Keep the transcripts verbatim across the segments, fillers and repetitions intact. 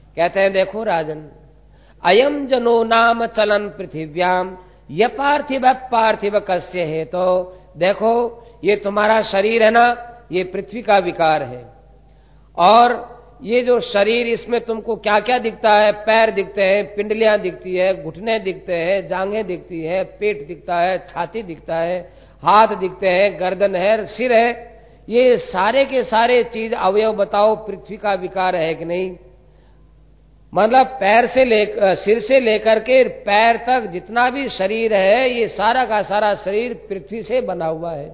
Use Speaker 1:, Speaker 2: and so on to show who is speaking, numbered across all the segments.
Speaker 1: कहते हैं देखो राजन, अयम जनो नाम चलन पृथिव्याम य पार्थिव पार्थिव कस्य है। तो देखो ये तुम्हारा शरीर है ना, ये पृथ्वी का विकार है। और ये जो शरीर, इसमें तुमको क्या क्या दिखता है? पैर दिखते हैं, पिंडलियां दिखती है, घुटने दिखते हैं, जांघें दिखती है, पेट दिखता है, छाती दिखता है, हाथ दिखते हैं, गर्दन है, सिर है। ये सारे के सारे चीज अवयव बताओ पृथ्वी का विकार है कि नहीं? मतलब पैर से लेकर, सिर से लेकर के पैर तक जितना भी शरीर है, ये सारा का सारा शरीर पृथ्वी से बना हुआ है।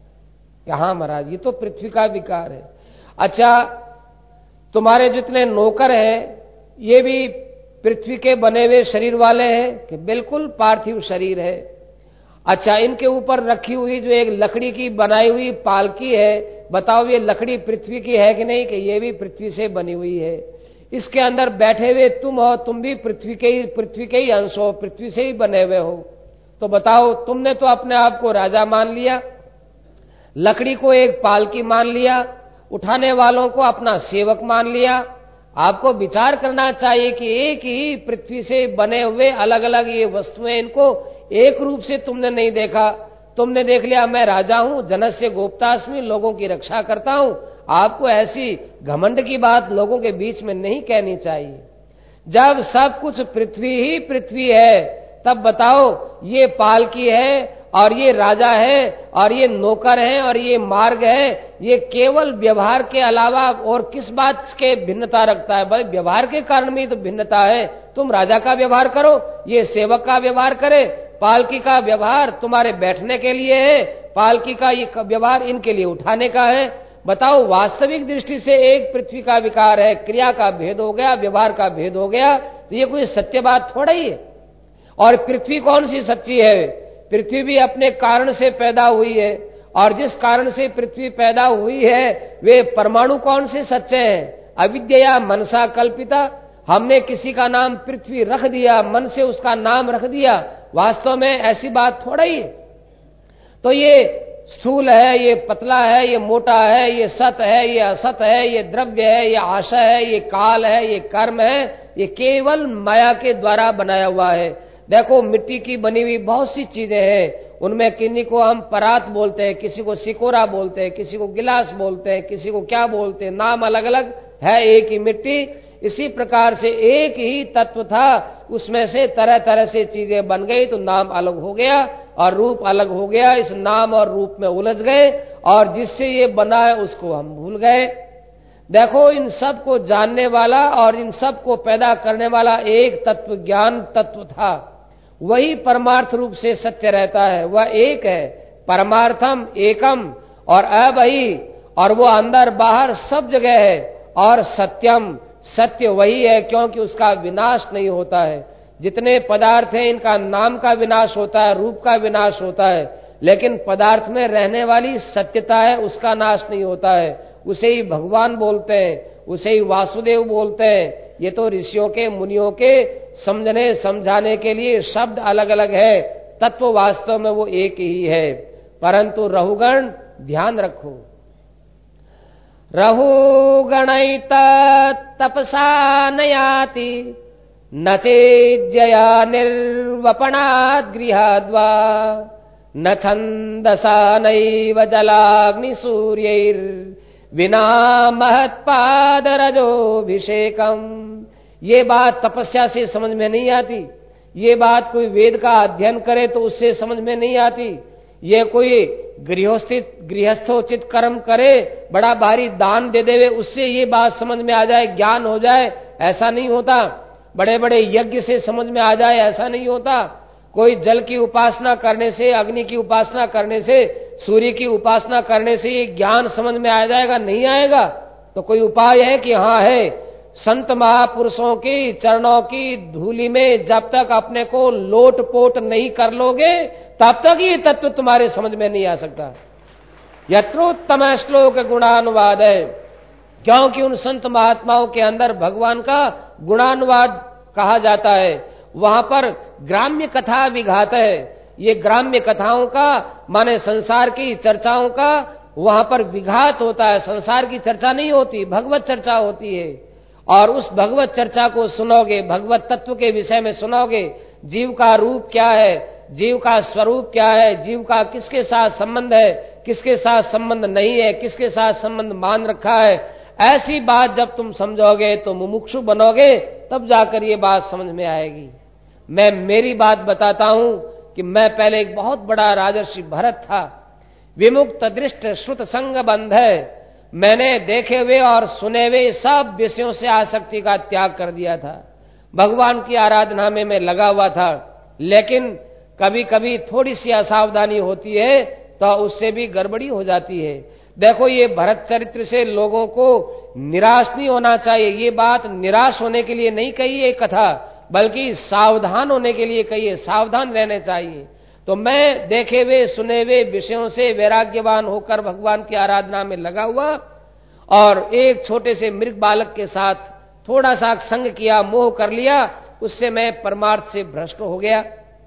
Speaker 1: कहां महाराज, ये तो पृथ्वी का विकार है। अच्छा, तुम्हारे जितने नौकर हैं ये भी पृथ्वी के बने हुए शरीर वाले हैं कि बिल्कुल पार्थिव शरीर है। अच्छा, इनके ऊपर रखी हुई जो एक लकड़ी की बनाई हुई पालकी है, बताओ ये लकड़ी पृथ्वी की है कि नहीं? कि ये भी पृथ्वी से बनी हुई है। इसके अंदर बैठे हुए तुम हो, तुम भी पृथ्वी के ही पृथ्वी के ही अंश हो, पृथ्वी से ही बने हुए हो। तो बताओ, तुमने तो अपने आप को राजा मान लिया, लकड़ी को एक पालकी मान लिया, उठाने वालों को अपना सेवक मान लिया। आपको विचार करना चाहिए कि एक ही पृथ्वी से बने हुए अलग अलग ये वस्तुएं, इनको एक रूप से तुमने नहीं देखा। तुमने देख लिया मैं राजा हूं, जनस्य गोप्तास्मि, लोगों की रक्षा करता हूं। आपको ऐसी घमंड की बात लोगों के बीच में नहीं कहनी चाहिए। जब सब कुछ पृथ्वी ही पृथ्वी है, तब बताओ ये पालकी है और ये राजा है और ये नौकर है और ये मार्ग है, ये केवल व्यवहार के अलावा और किस बात के भिन्नता रखता है? भाई व्यवहार के कारण में तो भिन्नता है। तुम राजा का व्यवहार करो, ये सेवक का व्यवहार करे। पालकी का व्यवहार तुम्हारे बैठने के लिए है, पालकी का ये व्यवहार इनके लिए उठाने का है। बताओ, वास्तविक दृष्टि से एक पृथ्वी का विकार है, क्रिया का भेद हो गया, व्यवहार का भेद हो गया, तो ये कोई सत्य बात थोड़ा ही है। और पृथ्वी कौन सी सच्ची है? पृथ्वी भी अपने कारण से पैदा हुई है, और जिस कारण से पृथ्वी पैदा हुई है वे परमाणु कौन से सच्चे हैं? अविद्या मनसा कल्पिता। हमने किसी का नाम पृथ्वी रख दिया, मन से उसका नाम रख दिया, वास्तव में ऐसी बात थोड़ा ही है। तो ये स्थूल है, ये पतला है, ये मोटा है, ये सत है, ये असत है, ये द्रव्य है, ये आशा है, ये काल है, ये कर्म है, ये केवल माया के द्वारा बनाया हुआ है। देखो, मिट्टी की बनी हुई बहुत सी चीजें हैं, उनमें किन्हीं को हम परात बोलते हैं, किसी को सिकोरा बोलते हैं, किसी को गिलास बोलते हैं, किसी को क्या बोलते हैं, नाम अलग अलग है, एक ही मिट्टी। इसी प्रकार से एक ही तत्व था, उसमें से तरह तरह से चीजें बन गई, तो नाम अलग हो गया और रूप अलग हो गया। इस नाम और रूप में उलझ गए और जिससे ये बना है उसको हम भूल गए। देखो, इन सब को जानने वाला और इन सब को पैदा करने वाला एक तत्व, ज्ञान तत्व था, वही परमार्थ रूप से सत्य रहता है। वह एक है, परमार्थम एकम और अभयी, और वो अंदर बाहर सब जगह है। और सत्यम, सत्य वही है, क्योंकि उसका विनाश नहीं होता है। जितने पदार्थ हैं इनका नाम का विनाश होता है, रूप का विनाश होता है, लेकिन पदार्थ में रहने वाली सत्यता है उसका नाश नहीं होता है। उसे ही भगवान बोलते हैं, उसे ही वासुदेव बोलते हैं। ये तो ऋषियों के, मुनियों के समझने समझाने के लिए शब्द अलग अलग है, तत्व वास्तव में वो एक ही है। परंतु रहुगण ध्यान रखो, रहुगणैत तपसा नयाति न चेज्जया निर्वपणाद् गृहाद्वा न छन्दसा नैव जलाग्नि सूर्यैर् विना महत्पादरजोभिषेकम। ये बात तपस्या से समझ में नहीं आती, ये बात कोई वेद का अध्ययन करे तो उससे समझ में नहीं आती, ये कोई गृहस्थित गृहस्थोचित कर्म करे, बड़ा भारी दान दे देवे, उससे ये बात समझ में आ जाए, ज्ञान हो जाए, ऐसा नहीं होता। बड़े बड़े यज्ञ से समझ में आ जाए, ऐसा नहीं होता। कोई जल की उपासना करने से, अग्नि की उपासना करने से, सूर्य की उपासना करने से ये ज्ञान समझ में आ जाएगा? नहीं आएगा। तो कोई उपाय है कि हाँ है, संत महापुरुषों की चरणों की धूलि में जब तक अपने को लोट पोट नहीं कर लोगे, तब तक ये तत्व तुम्हारे समझ में नहीं आ सकता। यत्रोत्तम श्लोक गुणानुवाद है, क्योंकि उन संत महात्माओं के अंदर भगवान का गुणानुवाद कहा जाता है। वहां पर ग्राम्य कथा विघात है, ये ग्राम्य कथाओं का माने संसार की चर्चाओं का वहां पर विघात होता है। संसार की चर्चा नहीं होती, भगवत चर्चा होती है। और उस भगवत चर्चा को सुनोगे, भगवत तत्व के विषय में सुनोगे, जीव का रूप क्या है, जीव का स्वरूप क्या है, जीव का किसके साथ संबंध है, किसके साथ संबंध नहीं है, किसके साथ संबंध मान रखा है, ऐसी बात जब तुम समझोगे तो मुमुक्षु बनोगे, तब जाकर ये बात समझ में आएगी। मैं मेरी बात बताता हूं कि मैं पहले एक बहुत बड़ा राजर्षि भरत था, विमुक्त दृष्ट श्रुत संग बंध है। मैंने देखे हुए और सुने हुए सब विषयों से आसक्ति का त्याग कर दिया था। भगवान की आराधना में मैं लगा हुआ था, लेकिन कभी कभी थोड़ी सी असावधानी होती है तो उससे भी गड़बड़ी हो जाती है। देखो, ये भरत चरित्र से लोगों को निराश नहीं होना चाहिए। ये बात निराश होने के लिए नहीं कही है कथा, बल्कि सावधान होने के लिए कही है, सावधान रहने चाहिए। तो मैं देखे हुए सुने हुए विषयों से वैराग्यवान होकर भगवान की आराधना में लगा हुआ, और एक छोटे से मृग बालक के साथ थोड़ा सा संग किया, मोह कर लिया, उससे मैं परमार्थ से भ्रष्ट हो गया।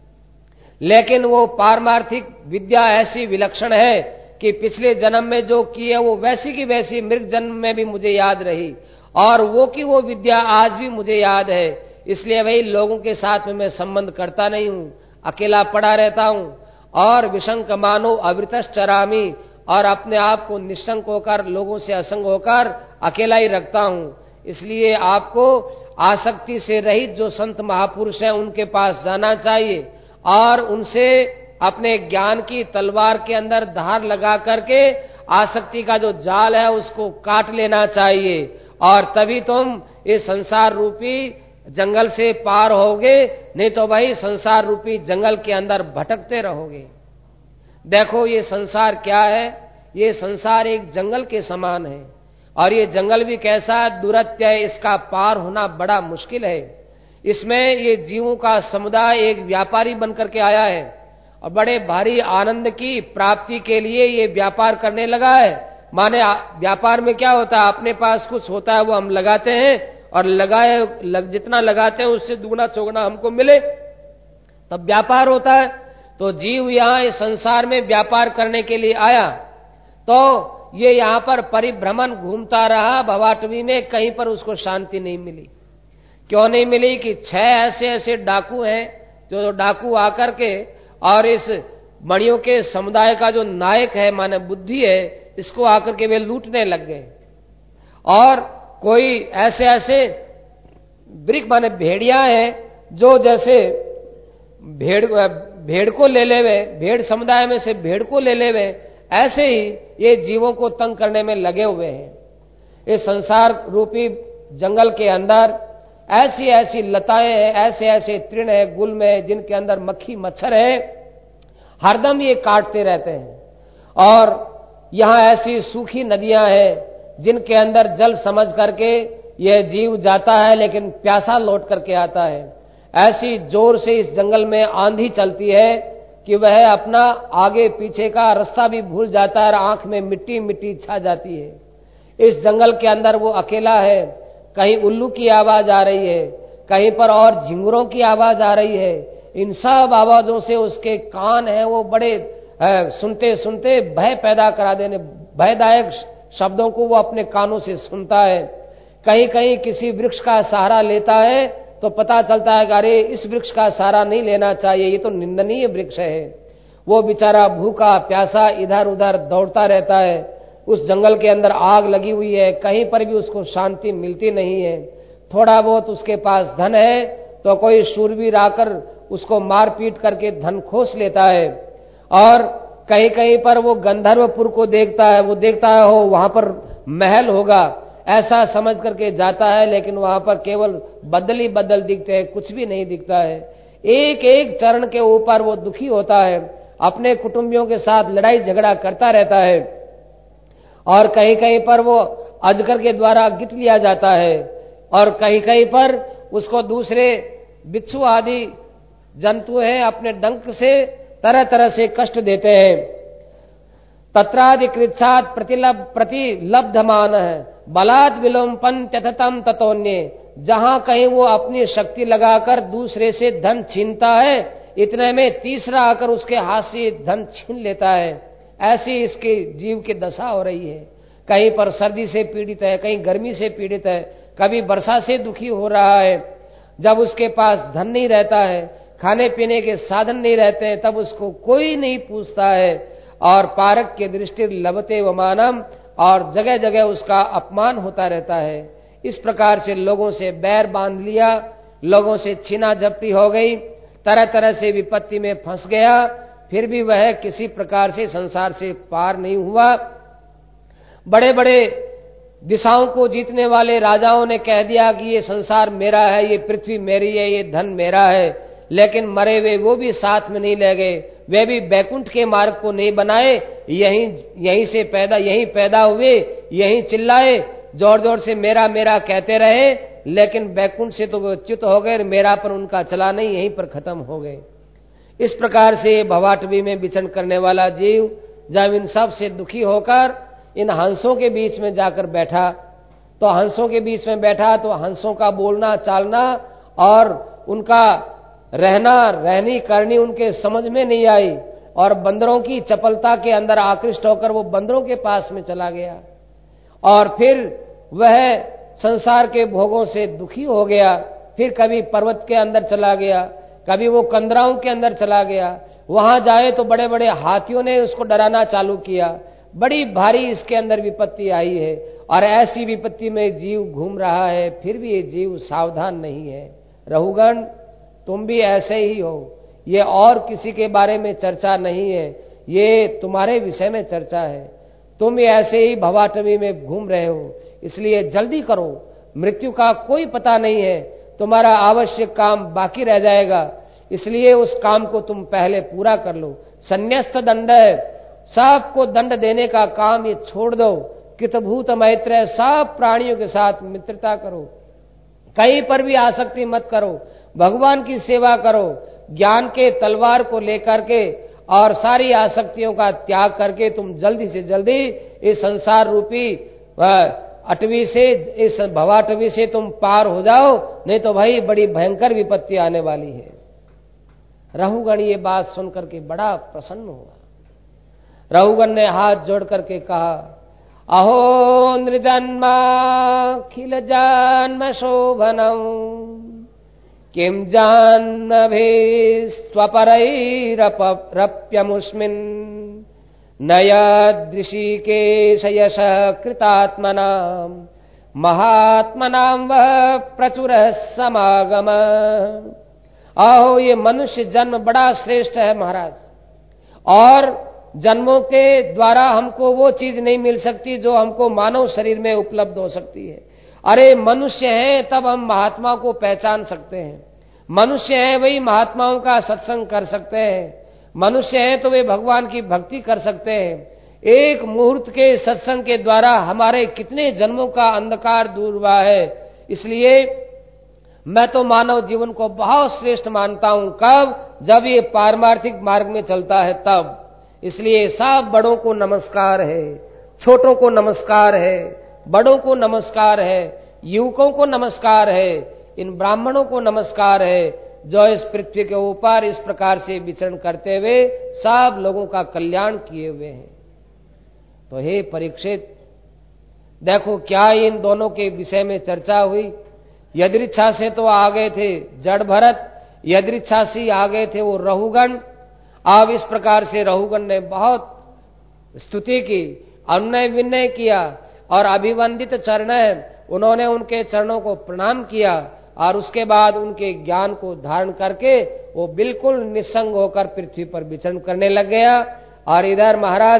Speaker 1: लेकिन वो पारमार्थिक विद्या ऐसी विलक्षण है कि पिछले जन्म में जो की है वो वैसी की वैसी मृग जन्म में भी मुझे याद रही, और वो की वो विद्या आज भी मुझे याद है। इसलिए भाई लोगों के साथ में मैं संबंध करता नहीं हूं, अकेला पड़ा रहता हूं, और विशंक मानो अवृतश्चरामी, और अपने आप को निशंक होकर, लोगों से असंग होकर अकेला ही रखता हूं। इसलिए आपको आसक्ति से रहित जो संत महापुरुष हैं उनके पास जाना चाहिए, और उनसे अपने ज्ञान की तलवार के अंदर धार लगा करके आसक्ति का जो जाल है उसको काट लेना चाहिए, और तभी तुम इस संसार रूपी जंगल से पार होगे, नहीं तो भाई संसार रूपी जंगल के अंदर भटकते रहोगे। देखो, ये संसार क्या है, ये संसार एक जंगल के समान है, और ये जंगल भी कैसा दुरत्य है, इसका पार होना बड़ा मुश्किल है। इसमें ये जीवों का समुदाय एक व्यापारी बनकर के आया है, और बड़े भारी आनंद की प्राप्ति के लिए ये व्यापार करने लगा है। माने व्यापार में क्या होता है, अपने पास कुछ होता है वो हम लगाते हैं, और लगाए लग, जितना लगाते हैं उससे दुगना चौगुना हमको मिले, तब व्यापार होता है। तो जीव यहाँ इस संसार में व्यापार करने के लिए आया, तो ये यहाँ पर परिभ्रमण घूमता रहा भवाटवी में, कहीं पर उसको शांति नहीं मिली। क्यों नहीं मिली कि छह ऐसे ऐसे डाकू हैं, जो डाकू आकर के और इस मणियों के समुदाय का जो नायक है, माने बुद्धि है, इसको आकर के वे लूटने लग गए। और कोई ऐसे ऐसे वृक्ष माने भेड़िया हैं, जो जैसे भेड़ भेड़ को ले ले वे, भेड़ समुदाय में से भेड़ को ले ले वे, ऐसे ही ये जीवों को तंग करने में लगे हुए हैं। इस संसार रूपी जंगल के अंदर ऐसी ऐसी लताएं हैं, ऐसे ऐसे तृण है, गुल्म है, जिनके अंदर मक्खी मच्छर है, हरदम ये काटते रहते हैं। और यहां ऐसी सूखी नदियां हैं जिनके अंदर जल समझ करके यह जीव जाता है, लेकिन प्यासा लौट करके आता है। ऐसी जोर से इस जंगल में आंधी चलती है कि वह अपना आगे पीछे का रास्ता भी भूल जाता है, और आंख में मिट्टी मिट्टी छा जाती है। इस जंगल के अंदर वो अकेला है, कहीं उल्लू की आवाज आ रही है, कहीं पर और झिंगुरों की आवाज आ रही है। इन सब आवाजों से उसके कान हैं वो बड़े है, सुनते सुनते भय पैदा करा देने, भयदायक शब्दों को वो अपने कानों से सुनता है। कहीं कहीं किसी वृक्ष का सहारा लेता है तो पता चलता है कि अरे इस वृक्ष का सहारा नहीं लेना चाहिए, ये तो निंदनीय वृक्ष है। वो बेचारा भूखा प्यासा इधर उधर दौड़ता रहता है। उस जंगल के अंदर आग लगी हुई है, कहीं पर भी उसको शांति मिलती नहीं है। थोड़ा बहुत उसके पास धन है तो कोई शूरवीर आकर उसको मार पीट करके धन खोस लेता है। और कहीं कहीं पर वो गंधर्वपुर को देखता है, वो देखता है हो वहां पर महल होगा, ऐसा समझ करके जाता है, लेकिन वहां पर केवल बदल ही बदल दिखते हैं, कुछ भी नहीं दिखता है। एक एक चरण के ऊपर वो दुखी होता है, अपने कुटुंबियों के साथ लड़ाई झगड़ा करता रहता है, और कहीं कहीं पर वो अजगर के द्वारा गिट लिया जाता है, और कहीं कहीं पर उसको दूसरे बिच्छू आदि जंतु हैं अपने डंक से तरह तरह से कष्ट देते हैं। तत्राधिकृत्सात प्रतिलब प्रतिलब्धमान है बलात् विलोम्पन त्यथतम ततोन्ये, जहां कहीं वो अपनी शक्ति लगाकर दूसरे से धन छीनता है, इतने में तीसरा आकर उसके हाथ से धन छीन लेता है। ऐसी इसके जीव की दशा हो रही है। कहीं पर सर्दी से पीड़ित है, कहीं गर्मी से पीड़ित है, कभी वर्षा से दुखी हो रहा है, जब उसके पास धन नहीं रहता है, खाने पीने के साधन नहीं रहते हैं, तब उसको कोई नहीं पूछता है। और पारक के दृष्टि लभते व मानम, और जगह जगह उसका अपमान होता रहता है। इस प्रकार से लोगों से बैर बांध लिया, लोगों से छीना झपटी हो गई, तरह तरह से विपत्ति में फंस गया, फिर भी वह किसी प्रकार से संसार से पार नहीं हुआ। बड़े बड़े दिशाओं को जीतने वाले राजाओं ने कह दिया कि ये संसार मेरा है, ये पृथ्वी मेरी है, ये धन मेरा है, लेकिन मरे हुए वो भी साथ में नहीं ले गए, वे भी बैकुंठ के मार्ग को नहीं बनाए, यहीं यहीं से पैदा यहीं पैदा हुए, यहीं चिल्लाए, जोर जोर से मेरा मेरा कहते रहे, लेकिन बैकुंठ से तो वो च्युत हो गए, मेरा पर उनका चला नहीं, यहीं पर खत्म हो गए। इस प्रकार से भवाटवी में विचरण करने वाला जीव जब इन सब से दुखी होकर इन हंसों के बीच में जाकर बैठा, तो हंसों के बीच में बैठा तो हंसों का बोलना चालना और उनका रहना रहनी करनी उनके समझ में नहीं आई, और बंदरों की चपलता के अंदर आकृष्ट होकर वो बंदरों के पास में चला गया, और फिर वह संसार के भोगों से दुखी हो गया। फिर कभी पर्वत के अंदर चला गया, कभी वो कंदराओं के अंदर चला गया, वहां जाए तो बड़े बड़े हाथियों ने उसको डराना चालू किया, बड़ी भारी इसके अंदर विपत्ति आई है, और ऐसी विपत्ति में जीव घूम रहा है, फिर भी ये जीव सावधान नहीं है। रहुगण, तुम भी ऐसे ही हो, ये और किसी के बारे में चर्चा नहीं है, ये तुम्हारे विषय में चर्चा है। तुम भी ऐसे ही भवाटवी में घूम रहे हो, इसलिए जल्दी करो, मृत्यु का कोई पता नहीं है, तुम्हारा आवश्यक काम बाकी रह जाएगा, इसलिए उस काम को तुम पहले पूरा कर लो। संन्यस्त दंड है, सबको दंड देने का काम ये छोड़ दो, कितभूत मैत्र, सब प्राणियों के साथ मित्रता करो, कहीं पर भी आसक्ति मत करो, भगवान की सेवा करो, ज्ञान के तलवार को लेकर के और सारी आसक्तियों का त्याग करके तुम जल्दी से जल्दी इस संसार रूपी अटवी से, इस भवाटवी से तुम पार हो जाओ, नहीं तो भाई बड़ी भयंकर विपत्ति आने वाली है। रहुगण ये बात सुनकर के बड़ा प्रसन्न हुआ। रहुगण ने हाथ जोड़ करके कहा, अहो नृजन्माखिल जन्म शोभनम किम जाह्नवी स्वपरैरप्यमुष्मिन् नयदृशिकेश यश कृतात्मनां महात्मनां वह प्रचुर समागम। आहो, ये मनुष्य जन्म बड़ा श्रेष्ठ है महाराज, और जन्मों के द्वारा हमको वो चीज नहीं मिल सकती जो हमको मानव शरीर में उपलब्ध हो सकती है। अरे मनुष्य हैं तब हम महात्मा को पहचान सकते हैं, मनुष्य हैं वही महात्माओं का सत्संग कर सकते हैं, मनुष्य हैं तो वे भगवान की भक्ति कर सकते हैं। एक मुहूर्त के सत्संग के द्वारा हमारे कितने जन्मों का अंधकार दूर हुआ है। इसलिए मैं तो मानव जीवन को बहुत श्रेष्ठ मानता हूं, कब? जब ये पारमार्थिक मार्ग में चलता है तब। इसलिए सब बड़ों को नमस्कार है, छोटों को नमस्कार है, बड़ों को नमस्कार है, युवकों को नमस्कार है, इन ब्राह्मणों को नमस्कार है, जो इस पृथ्वी के ऊपर इस प्रकार से विचरण करते हुए सब लोगों का कल्याण किए हुए हैं। तो हे परीक्षित, देखो क्या इन दोनों के विषय में चर्चा हुई। यदृच्छा से तो आ गए थे जड़ भरत, यदृच्छा से आ गए थे वो रहुगण। अब इस प्रकार से रहुगण ने बहुत स्तुति की, अनुनय विनय किया, और अभिवंदित चरण है, उन्होंने उनके चरणों को प्रणाम किया, और उसके बाद उनके ज्ञान को धारण करके वो बिल्कुल निस्संग होकर पृथ्वी पर विचरण करने लग गया। और इधर महाराज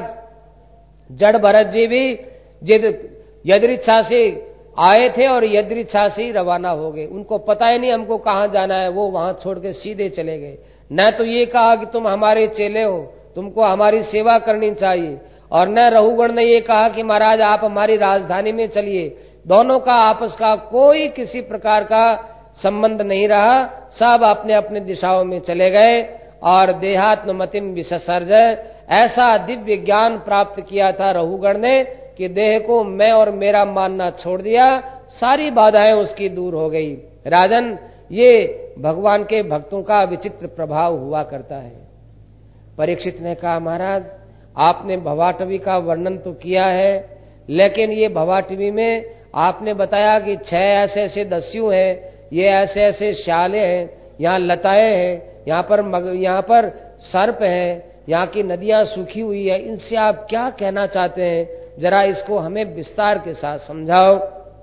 Speaker 1: जड़ भरत जी भी जिद यदृच्छा से आए थे और यदृच्छा से ही रवाना हो गए। उनको पता ही नहीं हमको कहाँ जाना है, वो वहां छोड़ के सीधे चले गए। न तो ये कहा कि तुम हमारे चेले हो, तुमको हमारी सेवा करनी चाहिए, और न रहुगण ने ये कहा कि महाराज आप हमारी राजधानी में चलिए। दोनों का आपस का कोई किसी प्रकार का संबंध नहीं रहा, सब अपने अपने दिशाओं में चले गए, और देहात्मतिम विसर्ज, ऐसा दिव्य ज्ञान प्राप्त किया था रहुगण ने कि देह को मैं और मेरा मानना छोड़ दिया, सारी बाधाएं उसकी दूर हो गई। राजन, ये भगवान के भक्तों का विचित्र प्रभाव हुआ करता है। परीक्षित ने कहा, महाराज आपने भवाटवी का वर्णन तो किया है, लेकिन ये भवाटवी में आपने बताया कि छह ऐसे ऐसे दस्यु हैं, ये ऐसे ऐसे श्याले हैं, यहाँ लताएं हैं, यहाँ पर मग, यहाँ पर सर्प हैं, यहाँ की नदियां सूखी हुई है, इनसे आप क्या कहना चाहते हैं, जरा इसको हमें विस्तार के साथ समझाओ।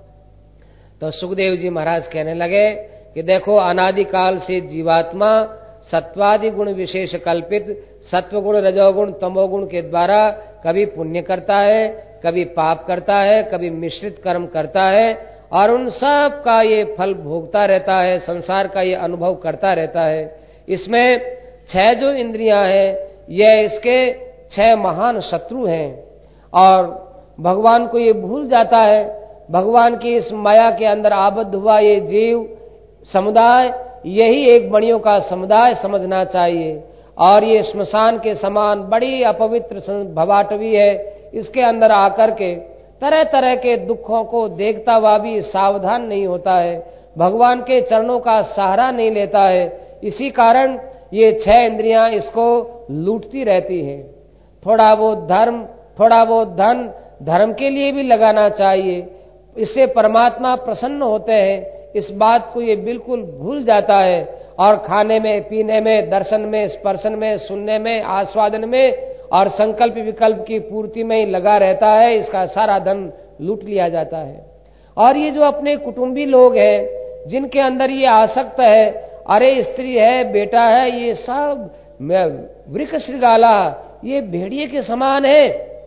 Speaker 1: तो सुखदेव जी महाराज कहने लगे कि देखो, अनादिकाल से जीवात्मा सत्वादि गुण विशेष कल्पित सत्वगुण, रजोगुण, तमोगुण के द्वारा कभी पुण्य करता है, कभी पाप करता है, कभी मिश्रित कर्म करता है, और उन सब का ये फल भोगता रहता है, संसार का ये अनुभव करता रहता है। इसमें छह जो इंद्रियां हैं, ये इसके छह महान शत्रु हैं, और भगवान को ये भूल जाता है। भगवान की इस माया के अंदर आबद्ध हुआ ये जीव समुदाय, यही एक मणियों का समुदाय समझना चाहिए, और ये श्मशान के समान बड़ी अपवित्र भवाटवी है। इसके अंदर आकर के तरह तरह के दुखों को देखता हुआ भी सावधान नहीं होता है, भगवान के चरणों का सहारा नहीं लेता है। इसी कारण ये छह इंद्रियां इसको लूटती रहती हैं। थोड़ा वो धर्म, थोड़ा वो धन धर्म के लिए भी लगाना चाहिए, इससे परमात्मा प्रसन्न होते हैं, इस बात को ये बिल्कुल भूल जाता है, और खाने में, पीने में, दर्शन में, स्पर्शन में, सुनने में, आस्वादन में और संकल्प विकल्प की पूर्ति में ही लगा रहता है। इसका सारा धन लूट लिया जाता है। और ये जो अपने कुटुंबी लोग हैं, जिनके अंदर ये आसक्त है, अरे स्त्री है, बेटा है, ये सब वृक्ष श्रृंगाला, ये भेड़िए के समान है,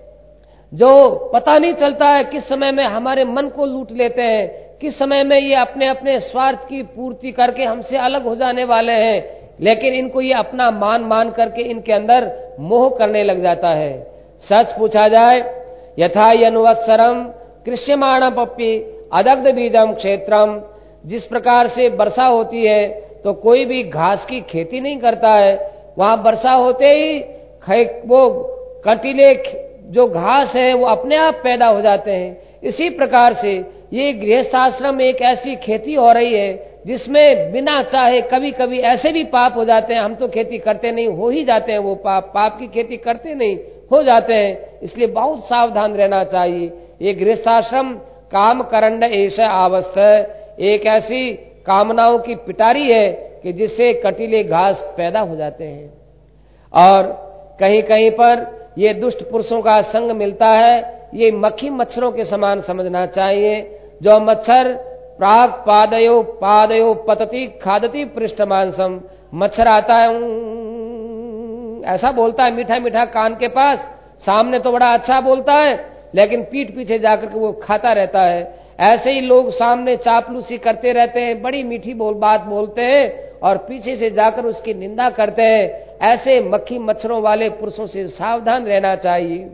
Speaker 1: जो पता नहीं चलता है किस समय में हमारे मन को लूट लेते हैं, किस समय में ये अपने अपने स्वार्थ की पूर्ति करके हमसे अलग हो जाने वाले हैं, लेकिन इनको ये अपना मान मान करके इनके अंदर मोह करने लग जाता है। सच पूछा जाए, यथा यनुवत्सरम कृष्यमाण पप्पी अदग्ध बीजम क्षेत्रम, जिस प्रकार से वर्षा होती है तो कोई भी घास की खेती नहीं करता है, वहां वर्षा होते ही वो कंटीले जो घास है वो अपने आप पैदा हो जाते हैं। इसी प्रकार से ये गृहस्थाश्रम एक ऐसी खेती हो रही है जिसमें बिना चाहे कभी कभी ऐसे भी पाप हो जाते हैं, हम तो खेती करते नहीं, हो ही जाते हैं वो पाप, पाप की खेती करते नहीं, हो जाते हैं। इसलिए बहुत सावधान रहना चाहिए। ये गृहस्थाश्रम काम करंड ऐसा अवस्था, एक ऐसी कामनाओं की पिटारी है कि जिससे कटीले घास पैदा हो जाते हैं। और कहीं कहीं पर ये दुष्ट पुरुषों का संग मिलता है, ये मक्खी मच्छरों के समान समझना चाहिए। जो मच्छर प्राग पादयो पादयो पतति खादति पृष्ठ मांसम, मच्छर आता है ऐसा बोलता है मीठा मीठा कान के पास, सामने तो बड़ा अच्छा बोलता है लेकिन पीठ पीछे जाकर के वो खाता रहता है। ऐसे ही लोग सामने चापलूसी करते रहते हैं, बड़ी मीठी बोल बात बोलते हैं और पीछे से जाकर उसकी निंदा करते हैं। ऐसे मक्खी मच्छरों वाले पुरुषों से सावधान रहना चाहिए।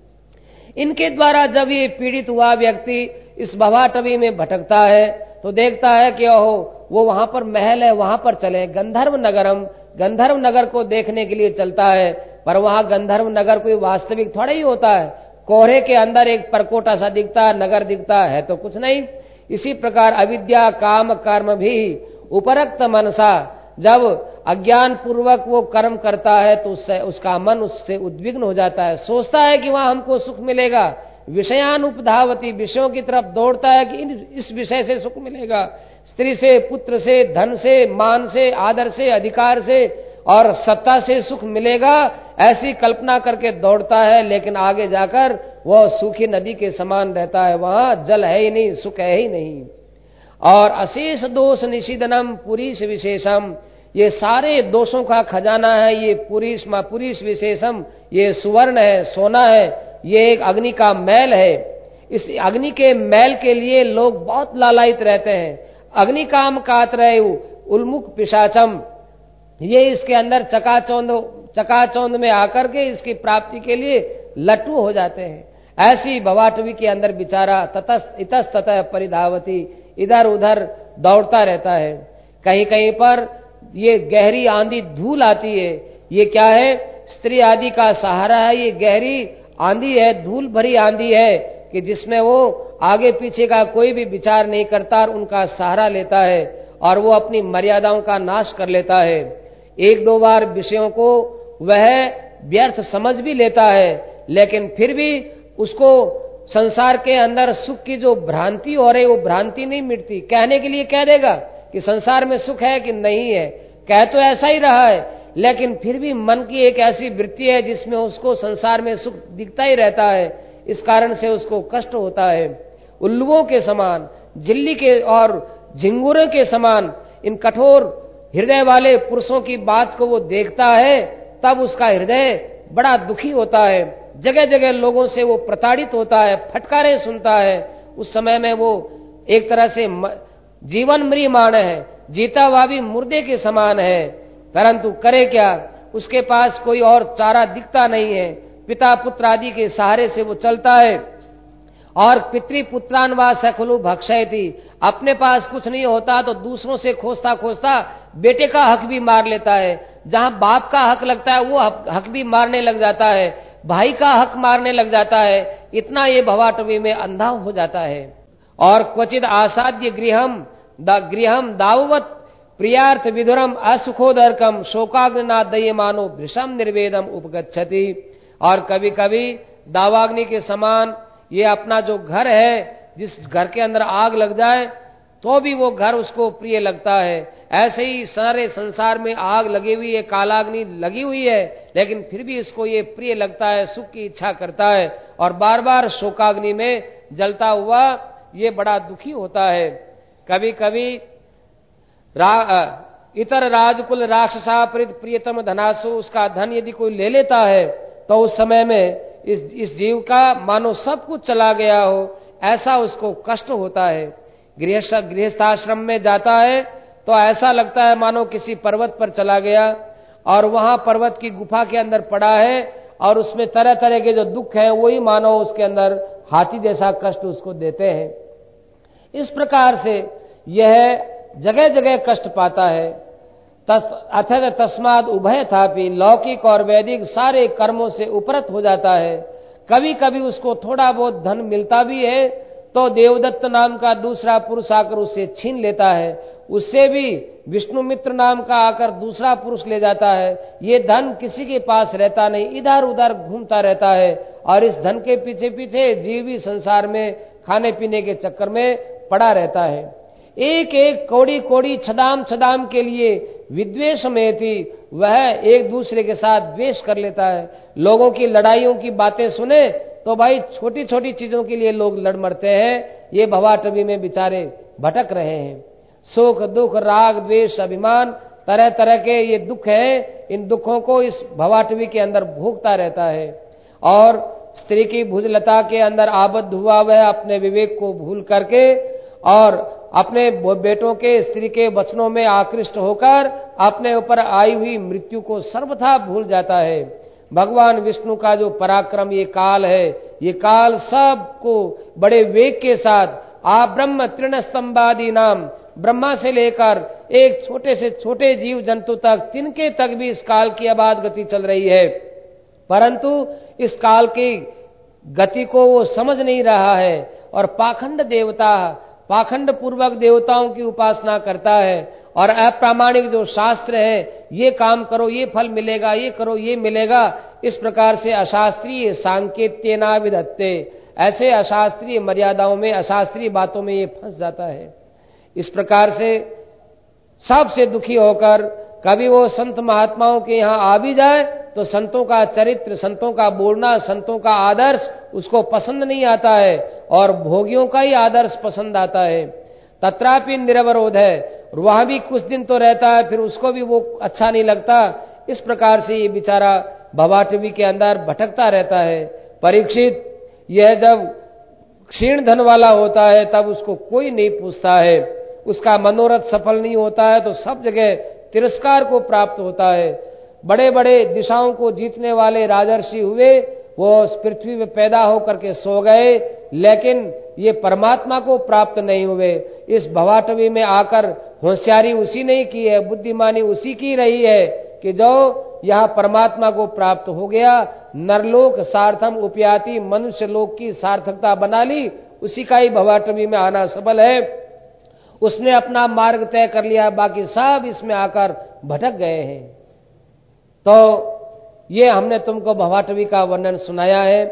Speaker 1: इनके द्वारा जब ये पीड़ित हुआ व्यक्ति इस भवाटवी में भटकता है तो देखता है कि ओहो वो वहां पर महल है, वहां पर चले, गंधर्व नगरम, गंधर्व नगर को देखने के लिए चलता है। पर वहां गंधर्व नगर कोई वास्तविक थोड़ा ही होता है, कोहरे के अंदर एक परकोटा सा दिखता नगर दिखता है तो कुछ नहीं। इसी प्रकार अविद्या काम कर्म भी उपरक्त मनसा, जब अज्ञान पूर्वक वो कर्म करता है तो उससे उसका मन उससे उद्विग्न हो जाता है, सोचता है कि वहां हमको सुख मिलेगा, विषयानुपधावती, विषयों की तरफ दौड़ता है कि इस विषय से सुख मिलेगा, स्त्री से, पुत्र से, धन से, मान से, आदर से, अधिकार से और सत्ता से सुख मिलेगा, ऐसी कल्पना करके दौड़ता है। लेकिन आगे जाकर वह सूखी नदी के समान रहता है, वहां जल है ही नहीं, सुख है ही नहीं। और अशेष दोष निषिधनम पुरीश विशेषम, ये सारे दोषों का खजाना है ये पुरीश पुरीश विशेषम, ये सुवर्ण है, सोना है, ये एक अग्नि का मैल है। इस अग्नि के मैल के लिए लोग बहुत लालायित रहते हैं। अग्नि काम कातरय उन्मुख पिशाचम, ये इसके अंदर चकाचौंध चकाचौंध में आकर के इसकी प्राप्ति के लिए लट्टू हो जाते हैं। ऐसी भवाटवी के अंदर बेचारा ततस्त इतस्ततः परिधावती, इधर उधर दौड़ता रहता है। कहीं कहीं पर ये गहरी आंधी धूल आती है, ये क्या है, स्त्री आदि का सहारा है। ये गहरी आंधी है, धूल भरी आंधी है कि जिसमें वो आगे पीछे का कोई भी विचार नहीं करता और उनका सहारा लेता है और वो अपनी मर्यादाओं का नाश कर लेता है। एक दो बार विषयों को वह व्यर्थ समझ भी लेता है, लेकिन फिर भी उसको संसार के अंदर सुख की जो भ्रांति हो रही वो भ्रांति नहीं मिटती। कहने के लिए कह देगा कि संसार में सुख है कि नहीं है, कह तो ऐसा ही रहा है, लेकिन फिर भी मन की एक ऐसी वृत्ति है जिसमें उसको संसार में सुख दिखता ही रहता है। इस कारण से उसको कष्ट होता है। उल्लुओं के समान, झिल्ली के और झिंगुरों के समान इन कठोर हृदय वाले पुरुषों की बात को वो देखता है, तब उसका हृदय बड़ा दुखी होता है। जगह जगह लोगों से वो प्रताड़ित होता है, फटकारे सुनता है। उस समय में वो एक तरह से जीवन म्रियमाण है, जीता हुआ भी मुर्दे के समान है, परंतु करे क्या, उसके पास कोई और चारा दिखता नहीं है। पिता पुत्र आदि के सहारे से वो चलता है। और पितृपुत्रान वा सखलु भक्षयति, अपने पास कुछ नहीं होता तो दूसरों से खोजता खोजता बेटे का हक भी मार लेता है। जहां बाप का हक लगता है वो हक भी मारने लग जाता है, भाई का हक मारने लग जाता है। इतना ये भवाटवी में अंधा हो जाता है। और क्वचित आसाद्य गृहम गृहम दाववत प्रियार्थ विधुरम असुखोदरकम शोकाग्निना दयमानो भृशम निर्वेदम उपगच्छति। और कभी कभी दावाग्नि के समान ये अपना जो घर है, जिस घर के अंदर आग लग जाए तो भी वो घर उसको प्रिय लगता है। ऐसे ही सारे संसार में आग लगी हुई है, कालाग्नि लगी हुई है, लेकिन फिर भी इसको ये प्रिय लगता है, सुख की इच्छा करता है और बार बार शोकाग्नि में जलता हुआ ये बड़ा दुखी होता है। कभी कभी रा, इतर राजकुल राक्षसा प्रियतम धनासु, उसका धन यदि कोई ले लेता है तो उस समय में इस इस जीव का मानो सब कुछ चला गया हो, ऐसा उसको कष्ट होता है। गृहस्थ गृहस्थाश्रम में जाता है तो ऐसा लगता है मानो किसी पर्वत पर चला गया और वहां पर्वत की गुफा के अंदर पड़ा है और उसमें तरह तरह के जो दुख है वही मानो उसके अंदर हाथी जैसा कष्ट उसको देते हैं। इस प्रकार से यह जगह जगह कष्ट पाता है। अथ तस्माद उभय थापि, लौकिक और वैदिक सारे कर्मों से उपरत हो जाता है। कभी कभी उसको थोड़ा बहुत धन मिलता भी है तो देवदत्त नाम का दूसरा पुरुष आकर उसे छीन लेता है, उससे भी विष्णु मित्र नाम का आकर दूसरा पुरुष ले जाता है। ये धन किसी के पास रहता नहीं, इधर उधर घूमता रहता है और इस धन के पीछे पीछे जीव भी संसार में खाने पीने के चक्कर में पड़ा रहता है। एक एक कौड़ी कौड़ी छदाम छदाम के लिए विद्वेष में थी, वह एक दूसरे के साथ द्वेष कर लेता है। लोगों की लड़ाइयों की बातें सुने तो भाई छोटी छोटी चीजों के लिए लोग लड़ मरते हैं। ये भवाटवी में बेचारे भटक रहे हैं। सुख दुख राग द्वेष अभिमान तरह तरह के ये दुख हैं, इन दुखों को इस भवाटवी के अंदर भोगता रहता है। और स्त्री की भुजलता के अंदर आबद्ध हुआ वह अपने विवेक को भूल करके और अपने बेटों के स्त्री के वचनों में आकृष्ट होकर अपने ऊपर आई हुई मृत्यु को सर्वथा भूल जाता है। भगवान विष्णु का जो पराक्रम ये काल है, ये काल सबको बड़े वेग के साथ आ ब्रह्म तृण स्तंभादि नाम, ब्रह्मा से लेकर एक छोटे से छोटे जीव जंतु तक, तिनके तक भी इस काल की अबाध गति चल रही है, परंतु इस काल की गति को वो समझ नहीं रहा है और पाखंड देवता पाखंड पूर्वक देवताओं की उपासना करता है और अप्रामाणिक जो शास्त्र है, ये काम करो ये फल मिलेगा, ये करो ये मिलेगा, इस प्रकार से अशास्त्रीय सांकेत्येना विधत्ते, ऐसे अशास्त्रीय मर्यादाओं में अशास्त्रीय बातों में ये फंस जाता है। इस प्रकार से सबसे दुखी होकर कभी वो संत महात्माओं के यहाँ आ भी जाए तो संतों का चरित्र, संतों का बोलना, संतों का आदर्श उसको पसंद नहीं आता है और भोगियों का ही आदर्श पसंद आता है। तत्रापि निरवरोध है, वह भी कुछ दिन तो रहता है फिर उसको भी वो अच्छा नहीं लगता। इस प्रकार से ये बेचारा भवाटवी के अंदर भटकता रहता है। परीक्षित, यह जब क्षीण धन वाला होता है तब उसको कोई नहीं पूछता है, उसका मनोरथ सफल नहीं होता है तो सब जगह तिरस्कार को प्राप्त होता है। बड़े बड़े दिशाओं को जीतने वाले राजर्षि हुए, वो उस पृथ्वी में पैदा होकर के सो गए, लेकिन ये परमात्मा को प्राप्त नहीं हुए। इस भवाटवी में आकर होशियारी उसी ने की है, बुद्धिमानी उसी की रही है कि जो यहाँ परमात्मा को प्राप्त हो गया, नरलोक सार्थम उपयाति, मनुष्य लोक की सार्थकता बना ली, उसी का ही भवाटवी में आना सबल है। उसने अपना मार्ग तय कर लिया, बाकी सब इसमें आकर भटक गए हैं। तो ये हमने तुमको भवाटवी का वर्णन सुनाया है।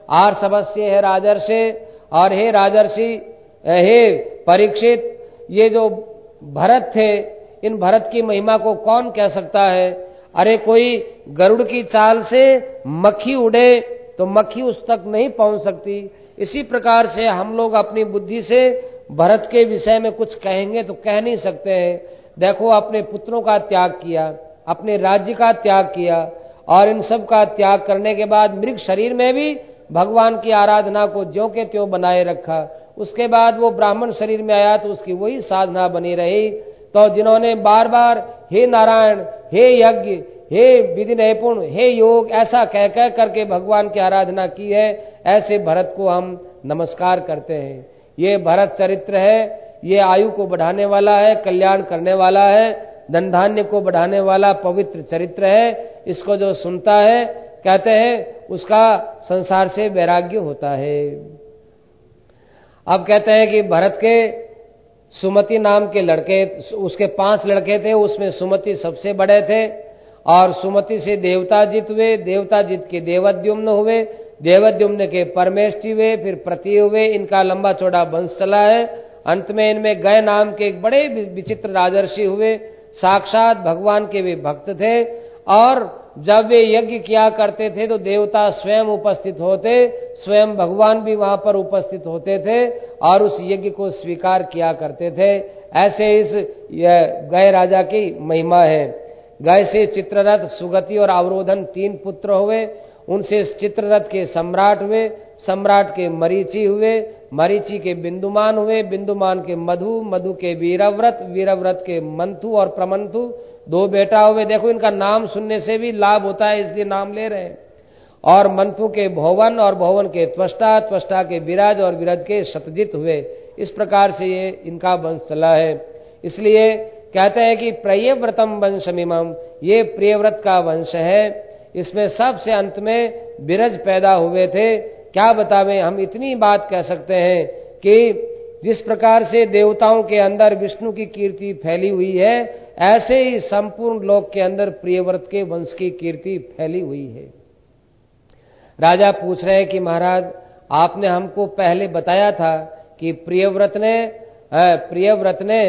Speaker 1: आर्षवस्य है राजर्षि, और हे राजर्षि, हे परीक्षित, ये जो भरत थे, इन भरत की महिमा को कौन कह सकता है? अरे कोई गरुड़ की चाल से मक्खी उड़े तो मक्खी उस तक नहीं पहुंच सकती। इसी प्रकार से हम लोग अपनी बुद्धि से भरत के विषय में कुछ कहेंगे तो कह नहीं सकते हैं। देखो, अपने पुत्रों का त्याग किया, अपने राज्य का त्याग किया, और इन सब का त्याग करने के बाद मृग शरीर में भी भगवान की आराधना को ज्यों के त्यों बनाए रखा। उसके बाद वो ब्राह्मण शरीर में आया तो उसकी वही साधना बनी रही। तो जिन्होंने बार बार हे नारायण, हे यज्ञ, हे विधि नैपुण, हे योग, ऐसा कह कह करके भगवान की आराधना की है, ऐसे भरत को हम नमस्कार करते हैं। ये भरत चरित्र है, ये आयु को बढ़ाने वाला है, कल्याण करने वाला है, धन धान्य को बढ़ाने वाला पवित्र चरित्र है। इसको जो सुनता है, कहते हैं उसका संसार से वैराग्य होता है। अब कहते हैं कि भरत के सुमति नाम के लड़के, उसके पांच लड़के थे, उसमें सुमति सबसे बड़े थे, और सुमति से देवताजित हुए, देवताजित के देवद्युम्न हुए, देवद्युम्न के परमेष्टि हुए, फिर प्रति हुए। इनका लंबा चौड़ा वंश चला है। अंत में इनमें गय नाम के एक बड़े विचित्र राजर्षि हुए, साक्षात भगवान के वे भक्त थे, और जब वे यज्ञ किया करते थे तो देवता स्वयं उपस्थित होते, स्वयं भगवान भी वहां पर उपस्थित होते थे और उस यज्ञ को स्वीकार किया करते थे। ऐसे इस गय राजा की महिमा है। गय से चित्ररथ, सुगति और अवरोधन तीन पुत्र हुए। उनसे चित्ररथ के सम्राट हुए, सम्राट के मरीचि हुए, मरीचि के बिंदुमान हुए, बिंदुमान के मधु, मधु के वीरव्रत, वीरव्रत के मंथु और प्रमंथु, दो बेटा हुए। देखो, इनका नाम सुनने से भी लाभ होता है, इसलिए नाम ले रहे हैं। और मंथु के भोवन, और भोवन के त्वष्टा, त्वष्टा के विराज, और विराज के सतजित हुए। इस प्रकार से ये इनका वंश चला है। इसलिए कहते हैं कि प्रियव्रतम वंशमिमम, ये प्रियव्रत का वंश है। इसमें सबसे अंत में विरज पैदा हुए थे। क्या बतावें, हम इतनी बात कह सकते हैं कि जिस प्रकार से देवताओं के अंदर विष्णु की कीर्ति फैली हुई है, ऐसे ही संपूर्ण लोक के अंदर प्रियव्रत के वंश की कीर्ति फैली हुई है। राजा पूछ रहे हैं कि महाराज, आपने हमको पहले बताया था कि प्रियव्रत ने प्रियव्रत ने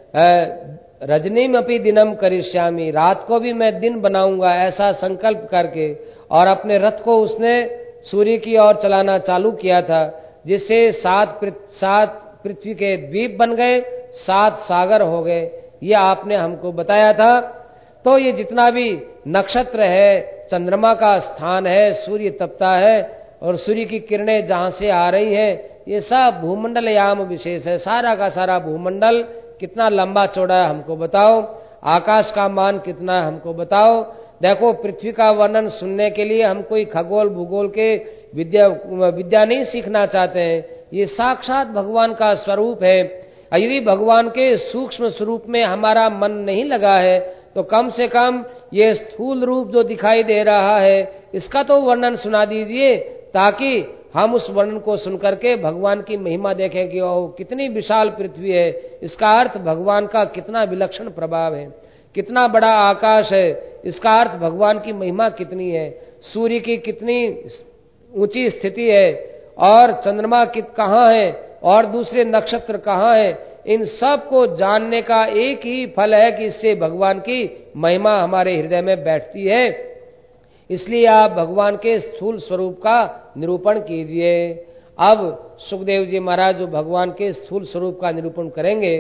Speaker 1: रजनीम अपि दिनम करिष्यामि, रात को भी मैं दिन बनाऊंगा, ऐसा संकल्प करके, और अपने रथ को उसने सूर्य की ओर चलाना चालू किया था, जिससे सात सात पृथ्वी के द्वीप बन गए, सात सागर हो गए। ये आपने हमको बताया था। तो ये जितना भी नक्षत्र है, चंद्रमा का स्थान है, सूर्य तपता है, और सूर्य की किरणें जहां से आ रही है, ये सब भूमंडल याम विशेष है। सारा का सारा भूमंडल कितना लंबा चौड़ा है हमको बताओ, आकाश का मान कितना है हमको बताओ। देखो, पृथ्वी का वर्णन सुनने के लिए हम कोई खगोल भूगोल के विद्या विद्या नहीं सीखना चाहते हैं। ये साक्षात भगवान का स्वरूप है। यदि भगवान के सूक्ष्म स्वरूप में हमारा मन नहीं लगा है तो कम से कम ये स्थूल रूप जो दिखाई दे रहा है, इसका तो वर्णन सुना दीजिए, ताकि हम उस वर्णन को सुनकर के भगवान की महिमा देखें कि ओह, कितनी विशाल पृथ्वी है। इसका अर्थ भगवान का कितना विलक्षण प्रभाव है, कितना बड़ा आकाश है। इसका अर्थ भगवान की महिमा कितनी है, सूर्य की कितनी ऊंची स्थिति है, और चंद्रमा कित कहाँ है, और दूसरे नक्षत्र कहाँ है। इन सब को जानने का एक ही फल है कि इससे भगवान की महिमा हमारे हृदय में बैठती है। इसलिए आप भगवान के स्थूल स्वरूप का निरूपण कीजिए। अब सुखदेव जी महाराज जो भगवान के स्थूल स्वरूप का निरूपण करेंगे।